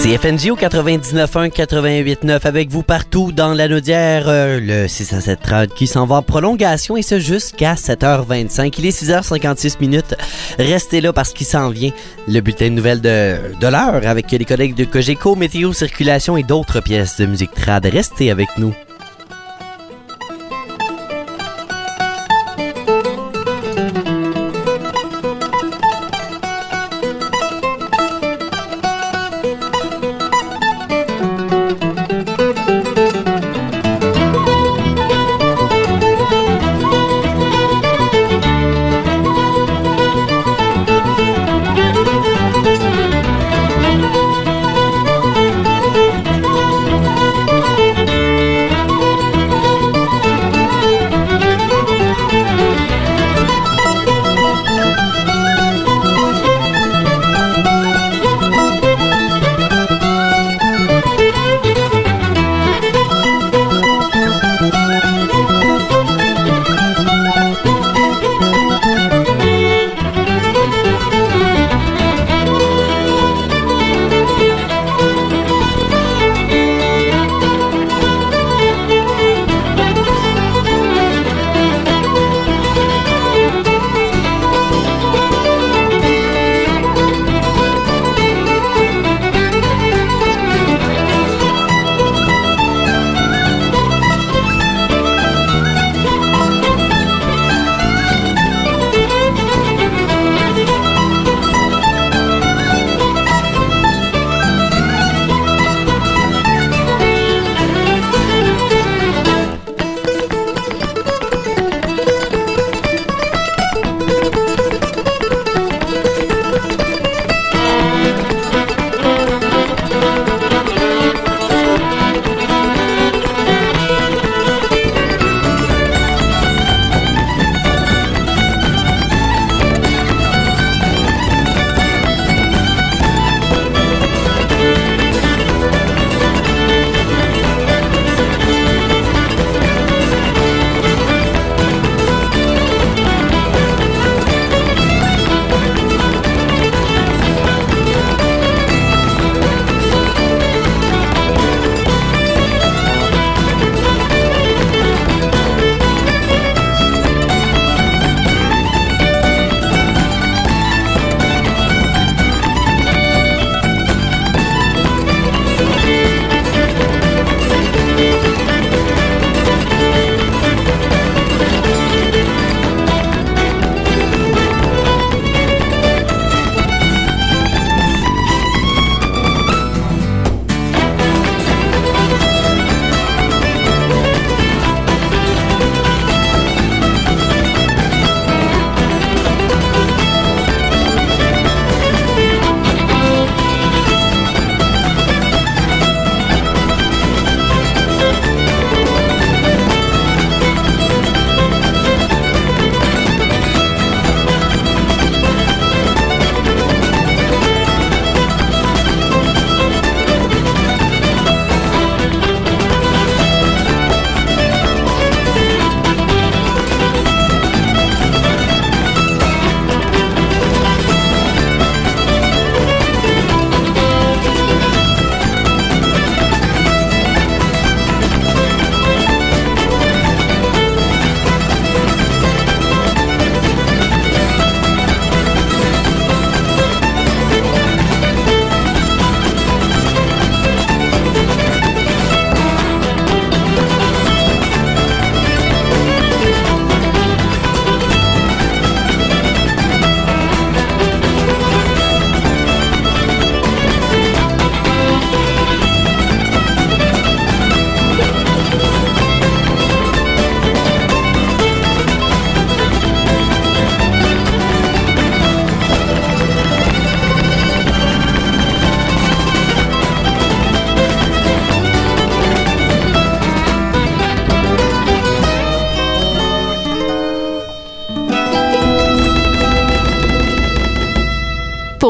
CFNJ au 99.1, 88.9 avec vous partout dans la Naudière, le 607 qui s'en va en prolongation et ce jusqu'à 7h25. Il est 6h56 minutes. Restez là parce qu'il s'en vient le bulletin de nouvelles de l'heure avec les collègues de Cogeco, Météo, Circulation et d'autres pièces de musique trad. Restez avec nous.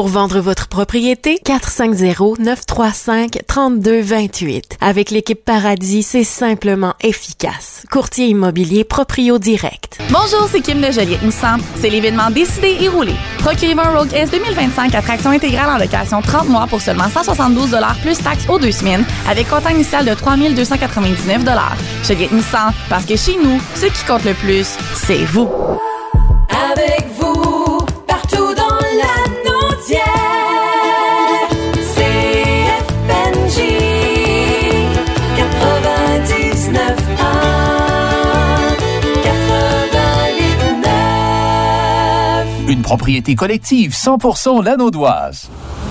Pour vendre votre propriété, 450-935-3228. Avec l'équipe Paradis, c'est simplement efficace. Courtier immobilier Proprio Direct. Bonjour, c'est Kim de Joliette Nissan. C'est l'événement Décider et rouler. Procurez-vous un Rogue S 2025 à traction intégrale en location 30 mois pour seulement 172 $ plus taxes aux 2 semaines, avec comptant initial de 3 299 $. Joliette Nissan, parce que chez nous, ce qui compte le plus, c'est vous. Avec vous, partout dans la Naudière, CFNJ 99.1, 88.9. Une propriété collective 100% lanaudoise.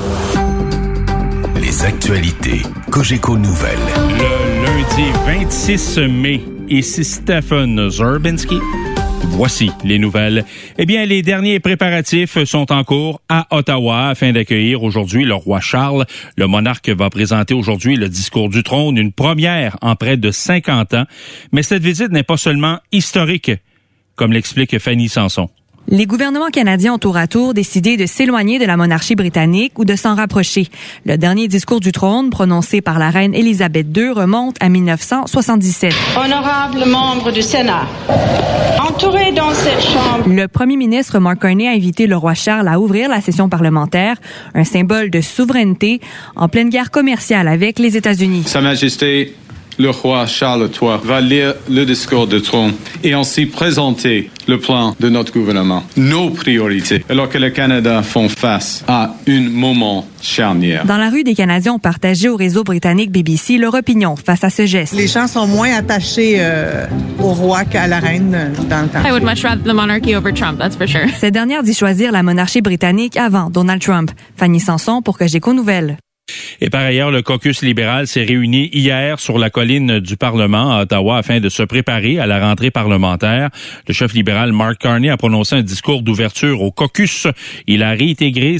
Les actualités Cogeco Nouvelles. Le lundi 26 mai, ici Stephen Zerbinski. Voici les nouvelles. Eh bien, les derniers préparatifs sont en cours à Ottawa afin d'accueillir aujourd'hui le roi Charles. Le monarque va présenter aujourd'hui le discours du trône, une première en près de 50 ans. Mais cette visite n'est pas seulement historique, comme l'explique Fanny Sanson. Les gouvernements canadiens ont tour à tour décidé de s'éloigner de la monarchie britannique ou de s'en rapprocher. Le dernier discours du trône, prononcé par la reine Élisabeth II, remonte à 1977. Honorables membres du Sénat, entourés dans cette chambre... Le premier ministre Mark Carney a invité le roi Charles à ouvrir la session parlementaire, un symbole de souveraineté en pleine guerre commerciale avec les États-Unis. Sa Majesté, le roi Charles III va lire le discours du trône et ainsi présenter le plan de notre gouvernement, nos priorités, alors que le Canada font face à un moment charnière. Dans la rue, des Canadiens ont partagé au réseau britannique BBC leur opinion face à ce geste. Les gens sont moins attachés au roi qu'à la reine dans le temps. I would much rather the monarchy over Trump, that's for sure. Cette dernière dit choisir la monarchie britannique avant Donald Trump. Fanny Sanson pour Cogeco Nouvelles. Et par ailleurs, le caucus libéral s'est réuni hier sur la colline du Parlement à Ottawa afin de se préparer à la rentrée parlementaire. Le chef libéral Mark Carney a prononcé un discours d'ouverture au caucus. Il a réitéré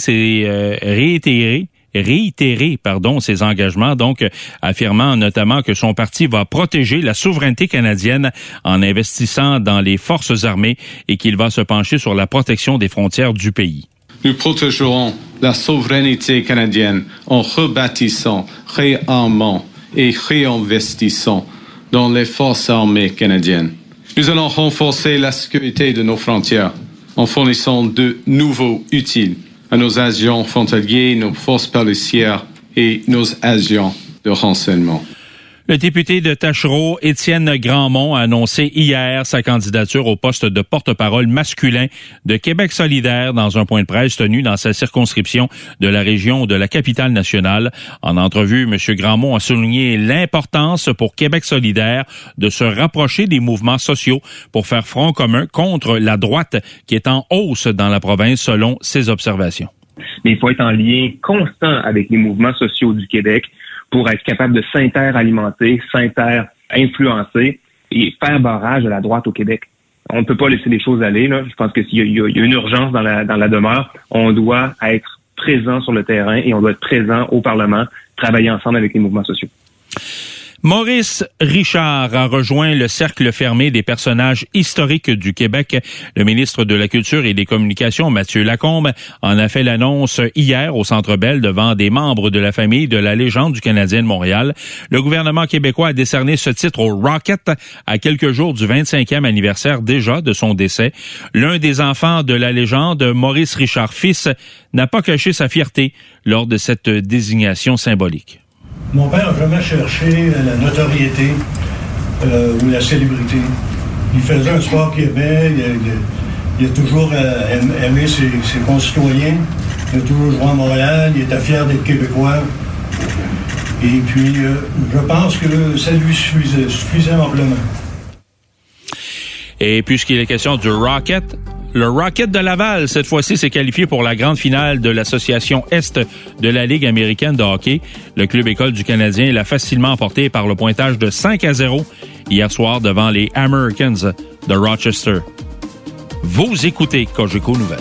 ses engagements, donc affirmant notamment que son parti va protéger la souveraineté canadienne en investissant dans les forces armées et qu'il va se pencher sur la protection des frontières du pays. Nous protégerons la souveraineté canadienne en rebâtissant, réarmant et réinvestissant dans les forces armées canadiennes. Nous allons renforcer la sécurité de nos frontières en fournissant de nouveaux outils à nos agents frontaliers, nos forces policières et nos agents de renseignement. Le député de Taschereau, Étienne Grandmont, a annoncé hier sa candidature au poste de porte-parole masculin de Québec solidaire dans un point de presse tenu dans sa circonscription de la région de la Capitale-Nationale. En entrevue, M. Grandmont a souligné l'importance pour Québec solidaire de se rapprocher des mouvements sociaux pour faire front commun contre la droite qui est en hausse dans la province selon ses observations. Mais il faut être en lien constant avec les mouvements sociaux du Québec pour être capable de s'inter-alimenter, s'inter-influencer et faire barrage à la droite au Québec. On ne peut pas laisser les choses aller, là. Je pense qu'il y a une urgence dans la demeure. On doit être présent sur le terrain et on doit être présent au Parlement, travailler ensemble avec les mouvements sociaux. Maurice Richard a rejoint le cercle fermé des personnages historiques du Québec. Le ministre de la Culture et des Communications, Mathieu Lacombe, en a fait l'annonce hier au Centre Bell devant des membres de la famille de la légende du Canadien de Montréal. Le gouvernement québécois a décerné ce titre au Rocket à quelques jours du 25e anniversaire déjà de son décès. L'un des enfants de la légende, Maurice Richard fils, n'a pas caché sa fierté lors de cette désignation symbolique. Mon père n'a jamais cherché la notoriété ou la célébrité. Il faisait un sport qu'il aimait, il a toujours aimé ses concitoyens, il a toujours joué à Montréal, il était fier d'être québécois. Et puis, je pense que ça lui suffisait amplement. Et puisqu'il est question du Rocket, le Rocket de Laval, cette fois-ci, s'est qualifié pour la grande finale de l'Association Est de la Ligue américaine de hockey. Le club école du Canadien l'a facilement emporté par le pointage de 5-0 hier soir devant les Americans de Rochester. Vous écoutez Cogeco Nouvelles.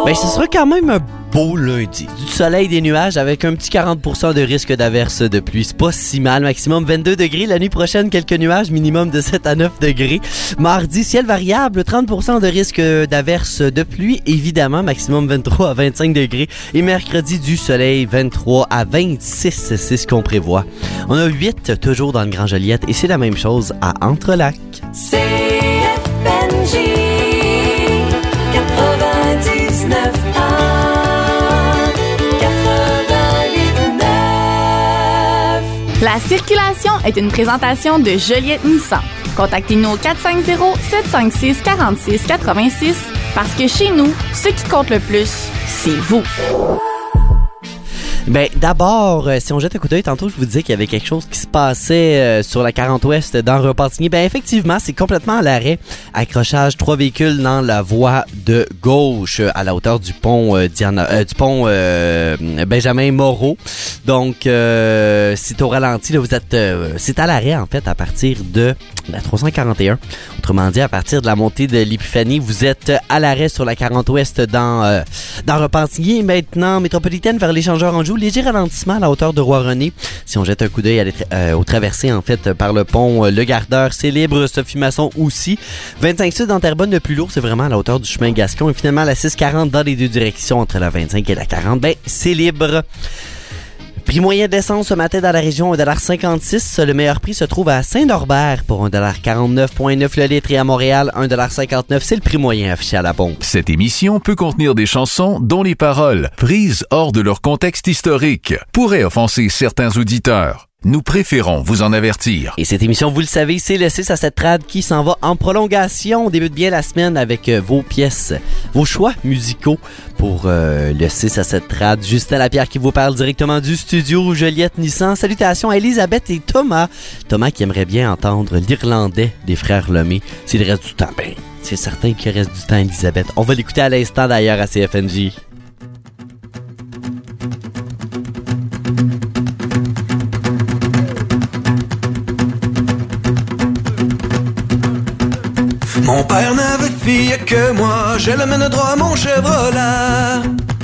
Ben, ce sera quand même un beau lundi. Du soleil, des nuages avec un petit 40% de risque d'averse de pluie. C'est pas si mal. Maximum 22 degrés. La nuit prochaine, quelques nuages. Minimum de 7 à 9 degrés. Mardi, ciel variable. 30% de risque d'averse de pluie. Évidemment, maximum 23 à 25 degrés. Et mercredi, du soleil, 23 à 26. C'est ce qu'on prévoit. On a 8 toujours dans le Grand Joliette. Et c'est la même chose à Entrelacs. CFNJ 99 La circulation est une présentation de Joliette Nissan. Contactez-nous au 450-756-4686 parce que chez nous, ce qui compte le plus, c'est vous. Ben, d'abord, si on jette un coup d'œil, tantôt, je vous disais qu'il y avait quelque chose qui se passait sur la 40 Ouest dans Repentigny. Ben, effectivement, c'est complètement à l'arrêt. Accrochage, 3 véhicules dans la voie de gauche à la hauteur du pont Benjamin Moreau. Donc, c'est au ralenti. Là, vous êtes, c'est à l'arrêt, en fait, à partir de la 341. Autrement dit, à partir de la montée de l'Épiphanie, vous êtes à l'arrêt sur la 40 Ouest dans Repentigny. Maintenant, métropolitaine vers l'échangeur Anjou. Léger ralentissement à la hauteur de Roi-René. Si on jette un coup d'œil aux traversées, en fait, par le pont Le Gardeur, c'est libre. Sophie Masson aussi. 25 sud dans Terrebonne, le plus lourd, c'est vraiment à la hauteur du chemin Gascon. Et finalement, la 640 dans les deux directions entre la 25 et la 40, ben, c'est libre. Prix moyen d'essence ce matin dans la région, 1,56 $. Le meilleur prix se trouve à Saint-Norbert pour 1,49,9 le litre et à Montréal, 1,59 $. C'est le prix moyen affiché à la pompe. Cette émission peut contenir des chansons dont les paroles, prises hors de leur contexte historique, pourraient offenser certains auditeurs. Nous préférons vous en avertir. Et cette émission, vous le savez, c'est le 6 à 7 trad qui s'en va en prolongation. On débute bien la semaine avec vos pièces, vos choix musicaux pour le 6 à 7 trad. Justin Lapierre qui vous parle directement du studio Joliette Nissan. Salutations à Elisabeth et Thomas. Thomas qui aimerait bien entendre l'Irlandais des frères Lemay. S'il reste du temps, ben, c'est certain qu'il reste du temps, Elisabeth. On va l'écouter à l'instant d'ailleurs à CFNJ. Mon père n'avait de fille que moi, je le mène droit mon Chevrolet.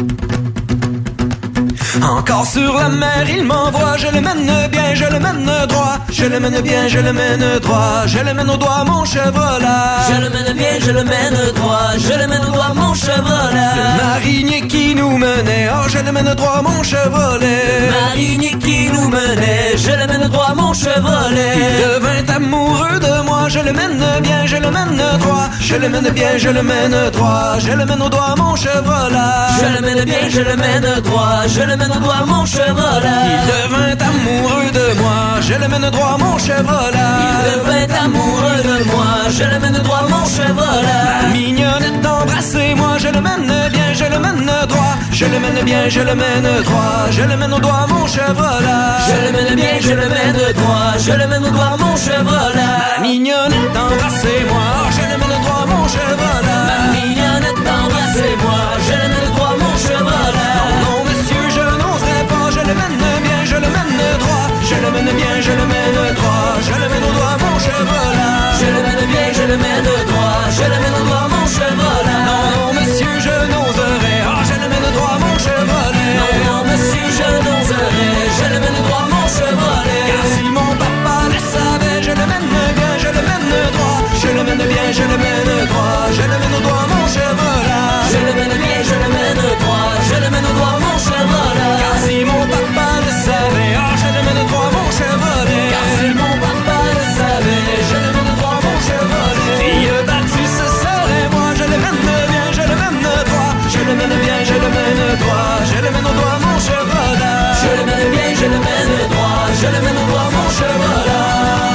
Encore sur la mer, il m'envoie, je le mène bien, je le mène droit. Je le mène bien, je le mène droit, je le mène au doigt mon Chevrolet. Je le mène bien, je le mène droit, je le mène au doigt mon Chevrolet. Le marinier qui nous menait, oh je le mène droit mon Chevrolet. Le marinier qui nous menait, je le mène droit mon Chevrolet. Il devint amoureux de moi, je le mène bien, je le mène droit. Je le mène bien, je le mène droit, je le mène au doigt mon Chevrolet. Je le mène bien, je le mène droit, je le mène au doigt mon Chevrolet. Il devint amoureux de moi, je le mène droit mon Chevrolet. Il devint amoureux de moi, je le mène droit mon Chevrolet. Ma mignonnette embrassez-moi, je le mène bien, je le mène droit. Je le mène bien, je le mène droit, je le mène au doigt mon Chevrolet. Je le mène bien, je le mène droit, je le mène au doigt mon Chevrolet. Ma mignonnette embrassez-moi, je le mène droit mon Chevrolet. Ma mignonnette embrassez-moi, je le mène droit mon Chevrolet. Non, non, monsieur, je n'oserais pas, je le mène bien, je le mène droit. Je le mène bien, je le mène droit, je le mène au doigt mon Chevrolet. Je le mène bien, je le mène droit, je le mène au doigt mon Chevrolet. Non, non, monsieur, je n'oserais, ah, je le mène droit mon Chevrolet. Non, non, monsieur, je n'oserais, je le mène droit mon Chevrolet. Car si mon papa le savait, je le mène bien, je le mène droit. Je le mène bien, je le mène droit, je le mène au doigt mon Chevrolet. Je le mène bien, je le mène droit, je le mène au doigt mon Chevrolet. Car si mon papa le savait, ah, je le mène droit mon Chevrolet. Car si mon papa le savait, je le mène droit mon Chevrolet. Fille battue, ce serait moi, je le mène bien, je le mène droit. Je le mène bien, je le mène droit, je le mène au doigt mon Chevrolet. Je le mène bien, je le mène droit, je le mène au doigt mon Chevrolet.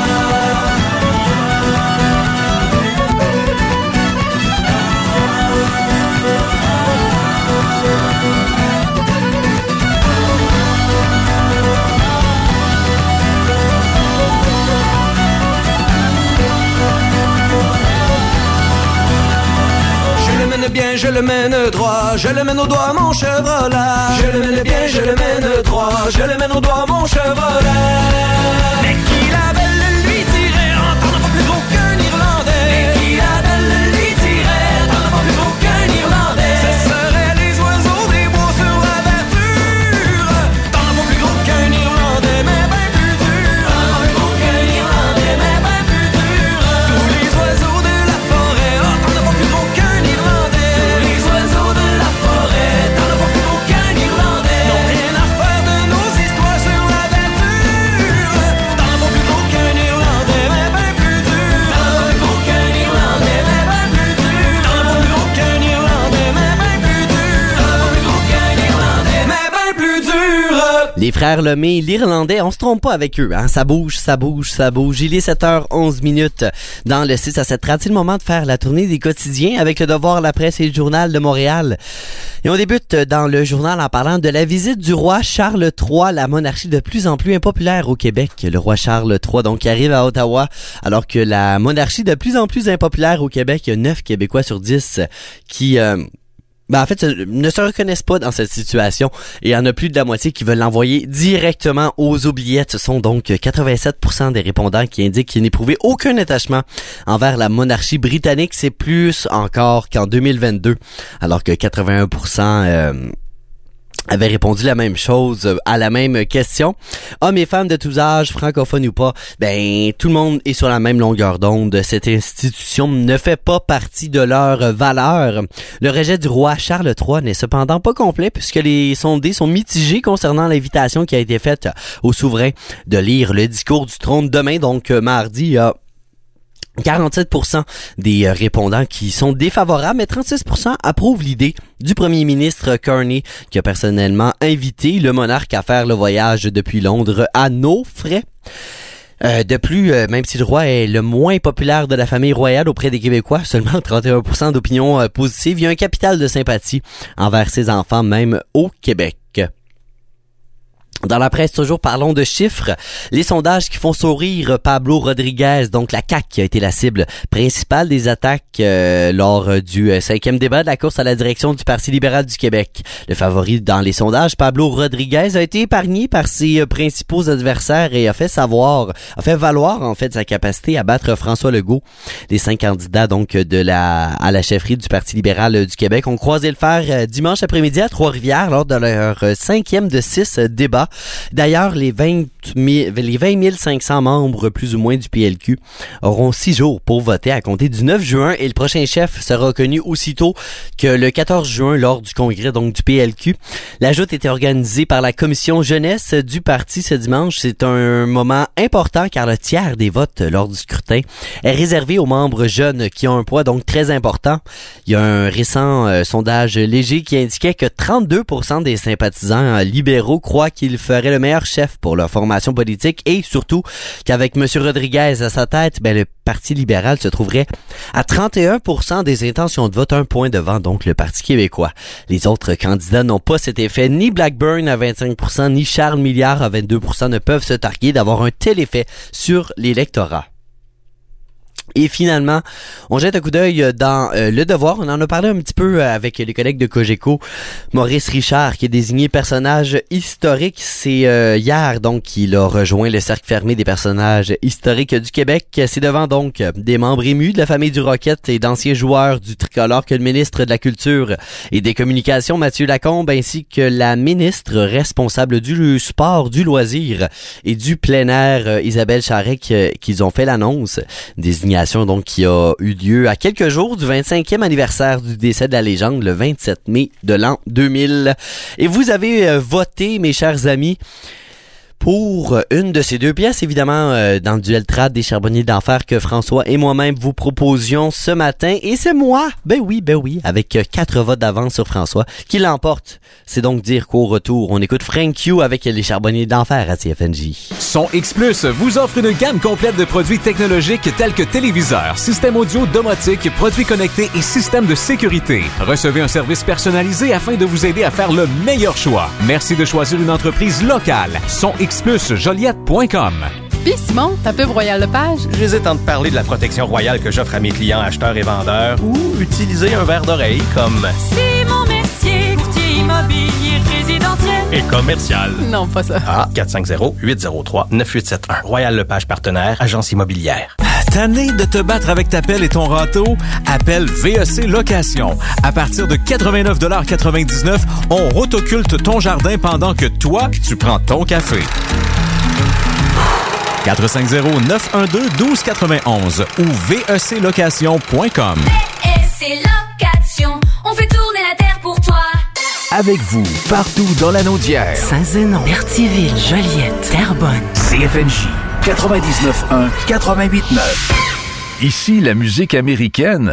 Bien, je le mène droit, je le mène au doigt mon Chevrolet. Je le mène bien, je le mène droit, je le mène au doigt mon Chevrolet. Mais qui la belle lui dirait, entendre pas plus gros qu'un Irlandais. Mais qui la belle lui dirait, entendre pas plus gros qu'un Irlandais. Ce serait Les frères Lemay, l'Irlandais, on se trompe pas avec eux. Hein? Ça bouge, ça bouge, ça bouge. Il est 7h11 dans le 6 à 7. C'est le moment de faire la tournée des quotidiens avec le Devoir, la Presse et le Journal de Montréal. Et on débute dans le journal en parlant de la visite du roi Charles III, la monarchie de plus en plus impopulaire au Québec. Le roi Charles III, donc, qui arrive à Ottawa, alors que la monarchie de plus en plus impopulaire au Québec, il y a 9 Québécois sur 10 qui... en fait, ne se reconnaissent pas dans cette situation et il y en a plus de la moitié qui veulent l'envoyer directement aux oubliettes. Ce sont donc 87% des répondants qui indiquent qu'ils n'éprouvaient aucun attachement envers la monarchie britannique. C'est plus encore qu'en 2022, alors que 81% avait répondu la même chose à la même question. Hommes et femmes de tous âges, francophones ou pas, tout le monde est sur la même longueur d'onde. Cette institution ne fait pas partie de leurs valeurs. Le rejet du roi Charles III n'est cependant pas complet puisque les sondés sont mitigés concernant l'invitation qui a été faite au souverain de lire le discours du trône demain, donc mardi. 47% des répondants qui sont défavorables, mais 36% approuvent l'idée du premier ministre Carney, qui a personnellement invité le monarque à faire le voyage depuis Londres à nos frais. De plus, même si le roi est le moins populaire de la famille royale auprès des Québécois, seulement 31% d'opinion positive, il y a un capital de sympathie envers ses enfants, même au Québec. Dans la presse, toujours, parlons de chiffres. Les sondages qui font sourire Pablo Rodriguez, donc la CAQ, qui a été la cible principale des attaques lors du 5e débat de la course à la direction du Parti libéral du Québec. Le favori dans les sondages, Pablo Rodriguez, a été épargné par ses principaux adversaires et a fait valoir en fait sa capacité à battre François Legault. Les 5 candidats donc à la chefferie du Parti libéral du Québec ont croisé le fer dimanche après-midi à Trois-Rivières lors de leur 5e de 6 débats. D'ailleurs, les 20 500 membres plus ou moins du PLQ auront 6 jours pour voter à compter du 9 juin et le prochain chef sera reconnu aussitôt que le 14 juin lors du congrès donc du PLQ. La joute était organisée par la commission jeunesse du parti ce dimanche. C'est un moment important car le tiers des votes lors du scrutin est réservé aux membres jeunes qui ont un poids donc très important. Il y a un récent sondage léger qui indiquait que 32% des sympathisants libéraux croient qu'il ferait le meilleur chef pour leur formation politique et surtout qu'avec M. Rodriguez à sa tête, le Parti libéral se trouverait à 31% des intentions de vote, un point devant donc le Parti québécois. Les autres candidats n'ont pas cet effet. Ni Blackburn à 25%, ni Charles Milliard à 22% ne peuvent se targuer d'avoir un tel effet sur l'électorat. Et finalement, on jette un coup d'œil dans Le Devoir. On en a parlé un petit peu avec les collègues de Cogeco. Maurice Richard, qui est désigné personnage historique, c'est hier donc qu'il a rejoint le cercle fermé des personnages historiques du Québec. C'est devant donc des membres émus de la famille du Rocket et d'anciens joueurs du tricolore que le ministre de la Culture et des Communications, Mathieu Lacombe, ainsi que la ministre responsable du sport, du loisir et du plein air, Isabelle Charest, qu'ils ont fait l'annonce. Désignation donc qui a eu lieu à quelques jours du 25e anniversaire du décès de la légende, le 27 mai de l'an 2000. Et vous avez voté, mes chers amis, pour une de ces deux pièces, évidemment, dans le duel trad des Charbonniers d'Enfer que François et moi-même vous proposions ce matin. Et c'est moi, ben oui, avec 4 votes d'avance sur François, qui l'emporte. C'est donc dire qu'au retour, on écoute Frank Q avec les Charbonniers d'Enfer à CFNJ. Son X Plus vous offre une gamme complète de produits technologiques tels que téléviseurs, systèmes audio, domotique, produits connectés et systèmes de sécurité. Recevez un service personnalisé afin de vous aider à faire le meilleur choix. Merci de choisir une entreprise locale. Son X Plus, Joliette.com. Puis Simon, ta pub Royal Lepage? J'hésite entre parler de la protection royale que j'offre à mes clients acheteurs et vendeurs ou utiliser un verre d'oreille comme Simon Mercier, courtier immobilier résidentiel et commercial. Non, pas ça. 450-803-9871. Royal Lepage partenaire, agence immobilière. Tanné de te battre avec ta pelle et ton râteau? Appelle VEC Location. À partir de 89,99 $, on rotoculte ton jardin pendant que toi, tu prends ton café. 450-912-1291 ou veclocation.com. VEC Location, on fait tourner la terre pour toi. Avec vous, partout dans la Naudière. Saint-Zénon, Berthierville, Joliette, Terrebonne. CFNJ 99.1, 88.9. Ici, la musique américaine,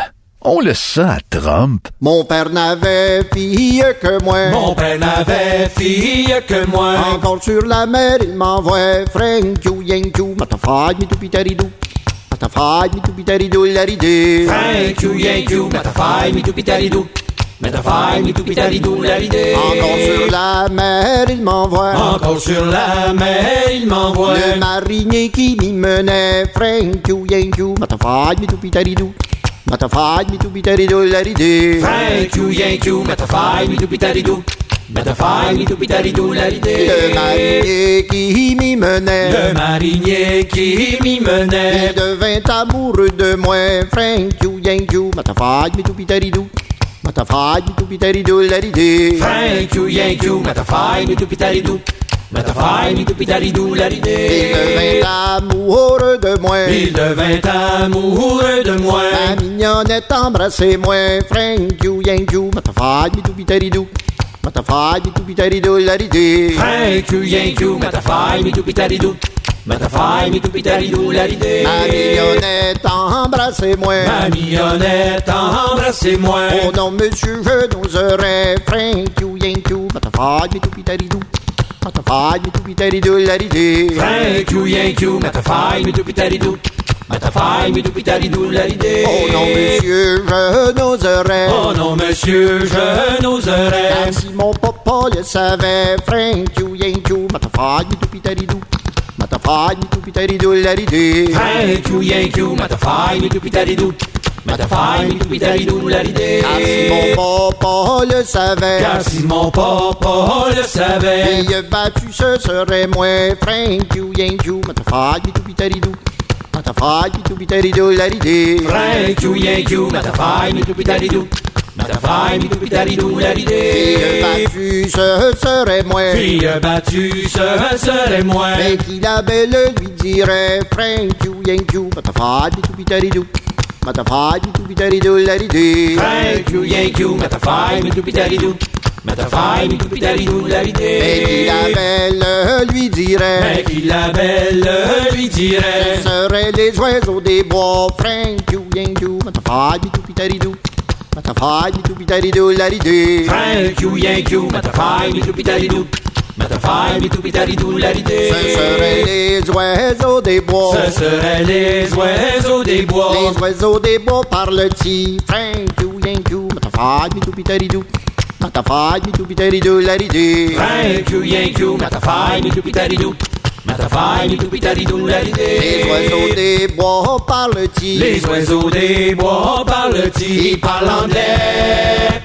On laisse ça à Trump. Mon père n'avait fille que moi. Mon père n'avait fille que moi. Encore sur la mer, il m'envoie Frank you, yank you, matafai, mi tupitaridou. Matafai, mi tupitaridou, laridé. Frank you, yank you, matafai, mi tupitaridou. Matafai, mi tupitaridou, laridé. Encore sur la mer, il m'envoie. Encore sur la mer, il m'envoie. Le marinier qui m'y menait. Frank you, yank you, matafai, mi tupitaridou. Matafai, mi tupitaridou, laridé. Frank you, yank you, matafai, mi tupitaridou. Matafai, mi tupitaridou, laridé. Le marinier qui m'y menait. Le marinier qui m'y menait. Il devint amoureux de moi. Frank you, yank you, matafai, mi tupitaridou. Matafai, mi tupitaridou, laridé. Frank you, yank you, matafai, mi tupitaridou. Matafai, mi tupitaridou, laridé. Il devint amoureux de moi. Il devint amoureux de moi. Ma mignonnette embrassez-moi. Frank you, yank you, matafai, mi tupitaridou. Matafai, mi tupitaridou, laridé. Frank you, yank you, matafai, mi tupitaridou. Matafai, mi tupitaridou, laridé. Ma mignonnette embrassez-moi. Ma mignonnette embrassez-moi. Oh non, monsieur, je n'oserais. Frank you, yank you, matafai, mi tupitaridou. Matafai, mi tupitaridou, laridé. Frank you, yank you, matafai, mi tupitaridou. Matafai, mi tupitaridou, laridé. Oh non, monsieur, je n'oserais. Oh non, monsieur, je n'oserais. Car si mon papa le savait. Frank you, yank you, matafai, mi tupitaridou. Matafai, mi tupitaridou, laridé. Frank you, yank you, matafai, mi tupitaridou. Matafai, mi tupitaridou, laridé. Car si mon papa le savait. Car si mon papa le savait. Fille battue, ce serait moi. Frank you, yank you, matafai, mi tupitaridou. Matafai, mi tupitaridou, laridé. Frank you, yank you, matafai, mi tupitaridou. Matafai, mi tupitaridou, laridé. Fille battue, ce serait moi. Fille battue, ce serait moi. Mais qui la belle lui dirait. Frank you, yank you, matafai, mi tupitaridou. Matafai, mi tupitaridou, laridé. Frank you, yank you, matafai, mi tupitaridou. Matafai, mi tupitaridou, laridé. Mais qui la belle lui dirait. Mais qui la belle lui dirait. Ce seraient les oiseaux des bois. Frank you, yank you, matafai, mi tupitaridou. Matafai, mi tupitaridou, laridé. Frank you, yank you, matafai, mi tupitaridou. Matafai, mi tupitaridou, laridé. Ce seraient les oiseaux des bois. Ce seraient les oiseaux des bois. Les oiseaux des bois parlent-ils. Frank you, yank you, matafai, mi tupitaridou. Matafai, mi tupitaridou, laridé. Frank you, yank you, matafai, mi tupitaridou. Matafai, mi tupitaridou, laridé. Les oiseaux des bois parlent-ils. Les oiseaux des bois parlent-ils. Ils parlent anglais.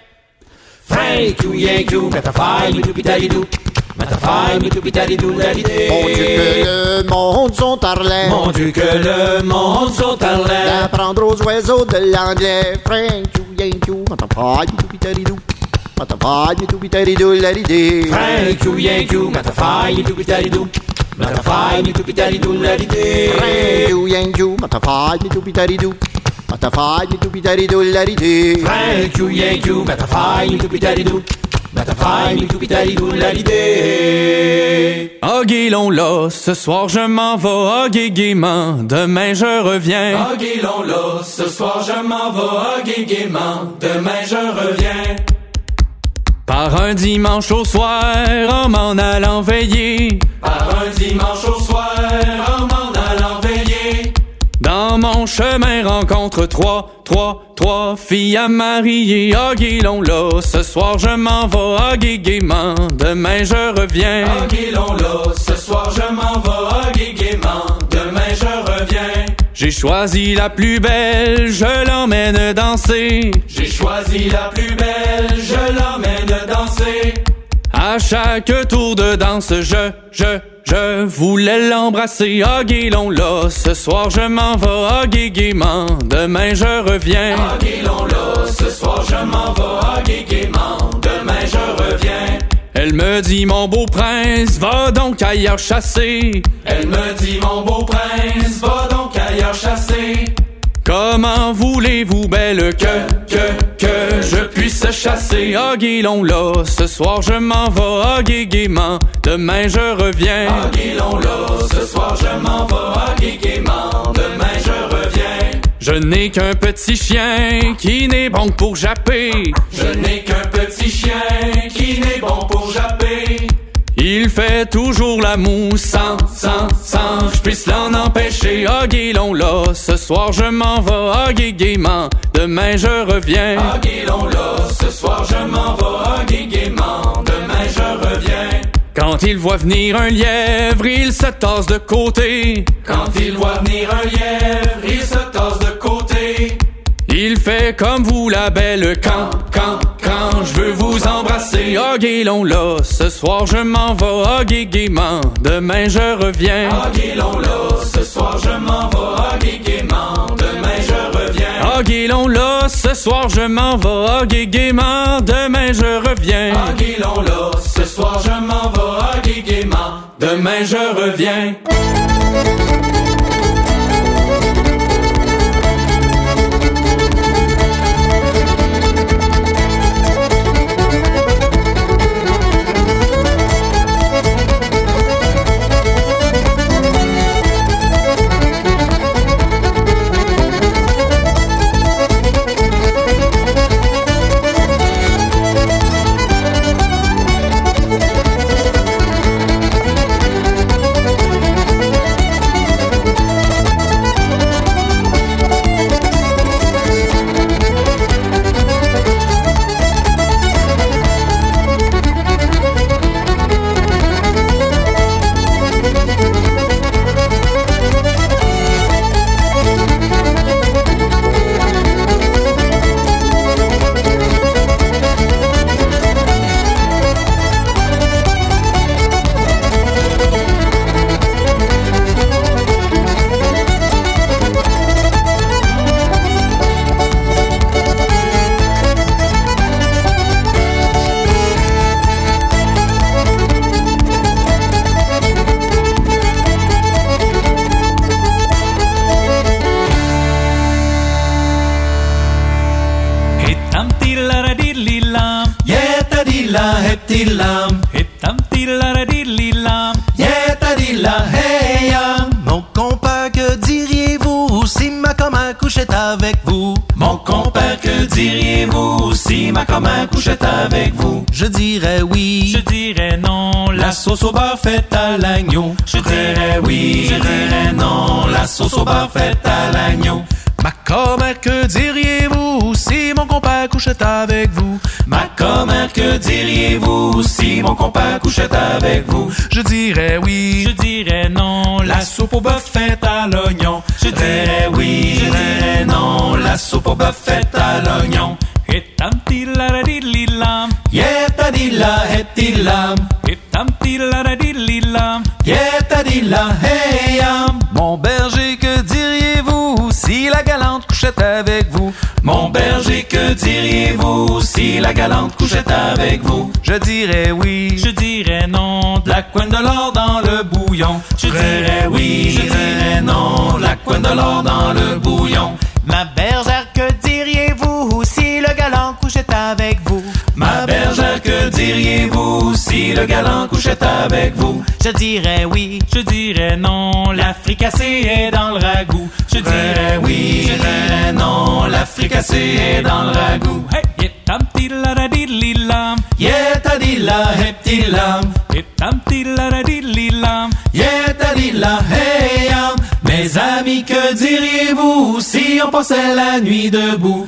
Frank you, yank you, matafai, mi tupitaridou. Matafai, mi tupitaridou, laridé. Mon Dieu que le monde sont tarlais. Mon Dieu que le monde sont tarlais. D'apprendre aux oiseaux de l'anglais. Frank you, yank you, matafai, mi tupitaridou. Matafai, mi tupitaridou, laridé. Frank you, yank you, matafai, mi tupitaridou. Matafai, mi tupitaridou, laridé. Frank you, yank you, matafai, mi tupitaridou. Matafai, mi tupitaridou, laridé. Frank you, yank you, matafai, mi tupitaridou. Matafai, mi tupitaridou, laridé. Hoguilon là, ce soir je m'en vais hoguer gaiement, demain je reviens. Hoguilon là, ce soir je m'en vais hoguer gaiement, demain je reviens. Par un dimanche au soir, en m'en allant veiller. Par un dimanche au soir, en m'en allant veiller. Dans mon chemin rencontre trois filles à marier. Hoguilon là, ce soir je m'en vais hoguer gaiement, demain je reviens. Hoguilon là, ce soir je m'en vais hoguer gaiement, demain je reviens. J'ai choisi la plus belle, je l'emmène danser. J'ai choisi la plus belle, je l'emmène danser. À chaque tour de danse, je voulais l'embrasser. Hoguilon là, ce soir je m'en vais hoguer gaiement, demain je reviens. Hoguilon là, ce soir je m'en vais hoguer gaiement, demain je reviens. Elle me dit mon beau prince, va donc ailleurs chasser. Elle me dit mon beau prince, va donc ailleurs chasser. Comment voulez-vous, belle, que je puisse chasser? Hoguilon là, ce soir je m'en vais hoguer gaiement, demain je reviens. Hoguilon là, ce soir je m'en vais hoguer gaiement, demain je reviens. Je n'ai qu'un petit chien qui n'est bon que pour japper. Je n'ai qu'un petit chien qui n'est bon pour japper. Il fait toujours la moue sans je puisse l'en empêcher. Ah, guilon là, ce soir je m'en vais. Ah, gaiement, demain je reviens. Ah, guilon là, ce soir je m'en vais. Ah, gaiement, demain je reviens. Quand il voit venir un lièvre, il se tasse de côté. Quand il voit venir un lièvre, il se tasse de côté. Il fait comme vous la belle quand je veux vous embrasser. Ah, guilon là, ce soir je m'en vais. Ah, gaiement, demain je reviens. Ah, guilon là, ce soir je m'en vais. Ah, gaiement, demain je reviens. Ah, guilon là, ce soir je m'en vais. Ah, gaiement, demain je reviens. Ah, guilon là, ce soir je m'en vais. Ah, gaiement, demain je reviens. Mon compère, que diriez-vous si ma commère couchait avec vous? Mon compère, que diriez-vous si ma commère couchait avec vous? Je dirais oui. Je dirais non. La sauce au beurre faite à l'agneau. Je dirais oui. Je dirais non. La sauce au beurre faite à l'agneau. Ma commère, que diriez-vous si mon compère couchait avec vous? Ma commère, que diriez-vous si mon compère couchait avec vous? Je dirais oui. Je dirais non. La soupe au bœuf faite à l'oignon. Je dirais oui. Je dirais non. La soupe au bœuf faite à l'oignon. Hitam-ti-la-ra-di-li-lam. Yeta-di-la, het-di-lam. Hitam-ti-la-ra-di-li-lam. Yeta-di-la, hey-yam. Mon berger, que diriez-vous si la galante couchait avec vous? Mon berger, que diriez-vous si la galante couchait avec vous? Je dirais oui. Je dirais non. De la couenne de l'or dans le bouillon. Je dirais oui. Je dirais non. La couenne de l'or dans le bouillon. Ma bergère, que diriez-vous si le galant couchait avec vous? Ma bergère, que diriez-vous si le galant couchait avec vous? Je dirais oui. Je dirais non. La fricassée est dans le ragoût. Je dirais oui. Je dirais non. La fricassée est dans le ragoût. Hey, hitam-ti-la-ra-di-li-lam. Yeta-di-la, hep-ti-lam. Hitam-ti-la-ra-di-li-lam. Yeta-di-la, hey-yam. Mes amis, que diriez-vous si on passait la nuit debout?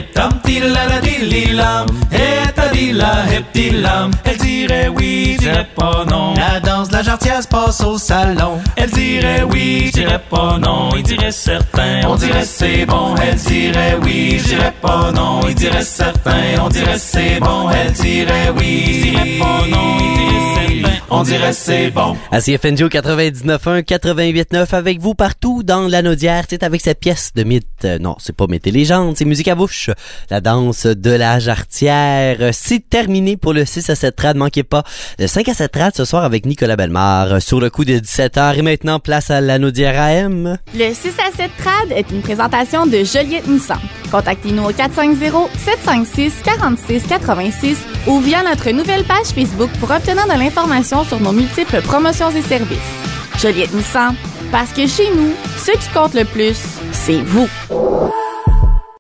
Yeta-di-la-ra-di-li-lam. Yeta-di-la, hep-ti-lam. Elle dirait oui, dirait pas non. La danse de la jarretière se passe au salon. Elle dirait oui, dirait pas non. Il dirait certain, on dirait c'est bon. Elle dirait oui, je dirais pas non. Il dirait certain, on dirait c'est bon. Elle dirait oui, dirait pas non. Il dirait certain, on dirait c'est bon. À CFNJ 99.1, 88.9 avec vous partout dans la Naudière. C'est avec cette pièce de mythe. Non, c'est pas Mythe et Légende, c'est Musique à bouche. La danse de la jarretière. C'est terminé pour le 6 à 7 trad. Manquez pas le 5 à 7 trad ce soir avec Nicolas Bellemare sur le coup de 17h. Et maintenant, place à la Naudière AM. Le 6 à 7 trad est une présentation de Joliette Nissan. Contactez-nous au 450-756-4686 ou via notre nouvelle page Facebook pour obtenir de l'information sur nos multiples promotions et services. Joliette Nissan, parce que chez nous, ce qui compte le plus, c'est vous.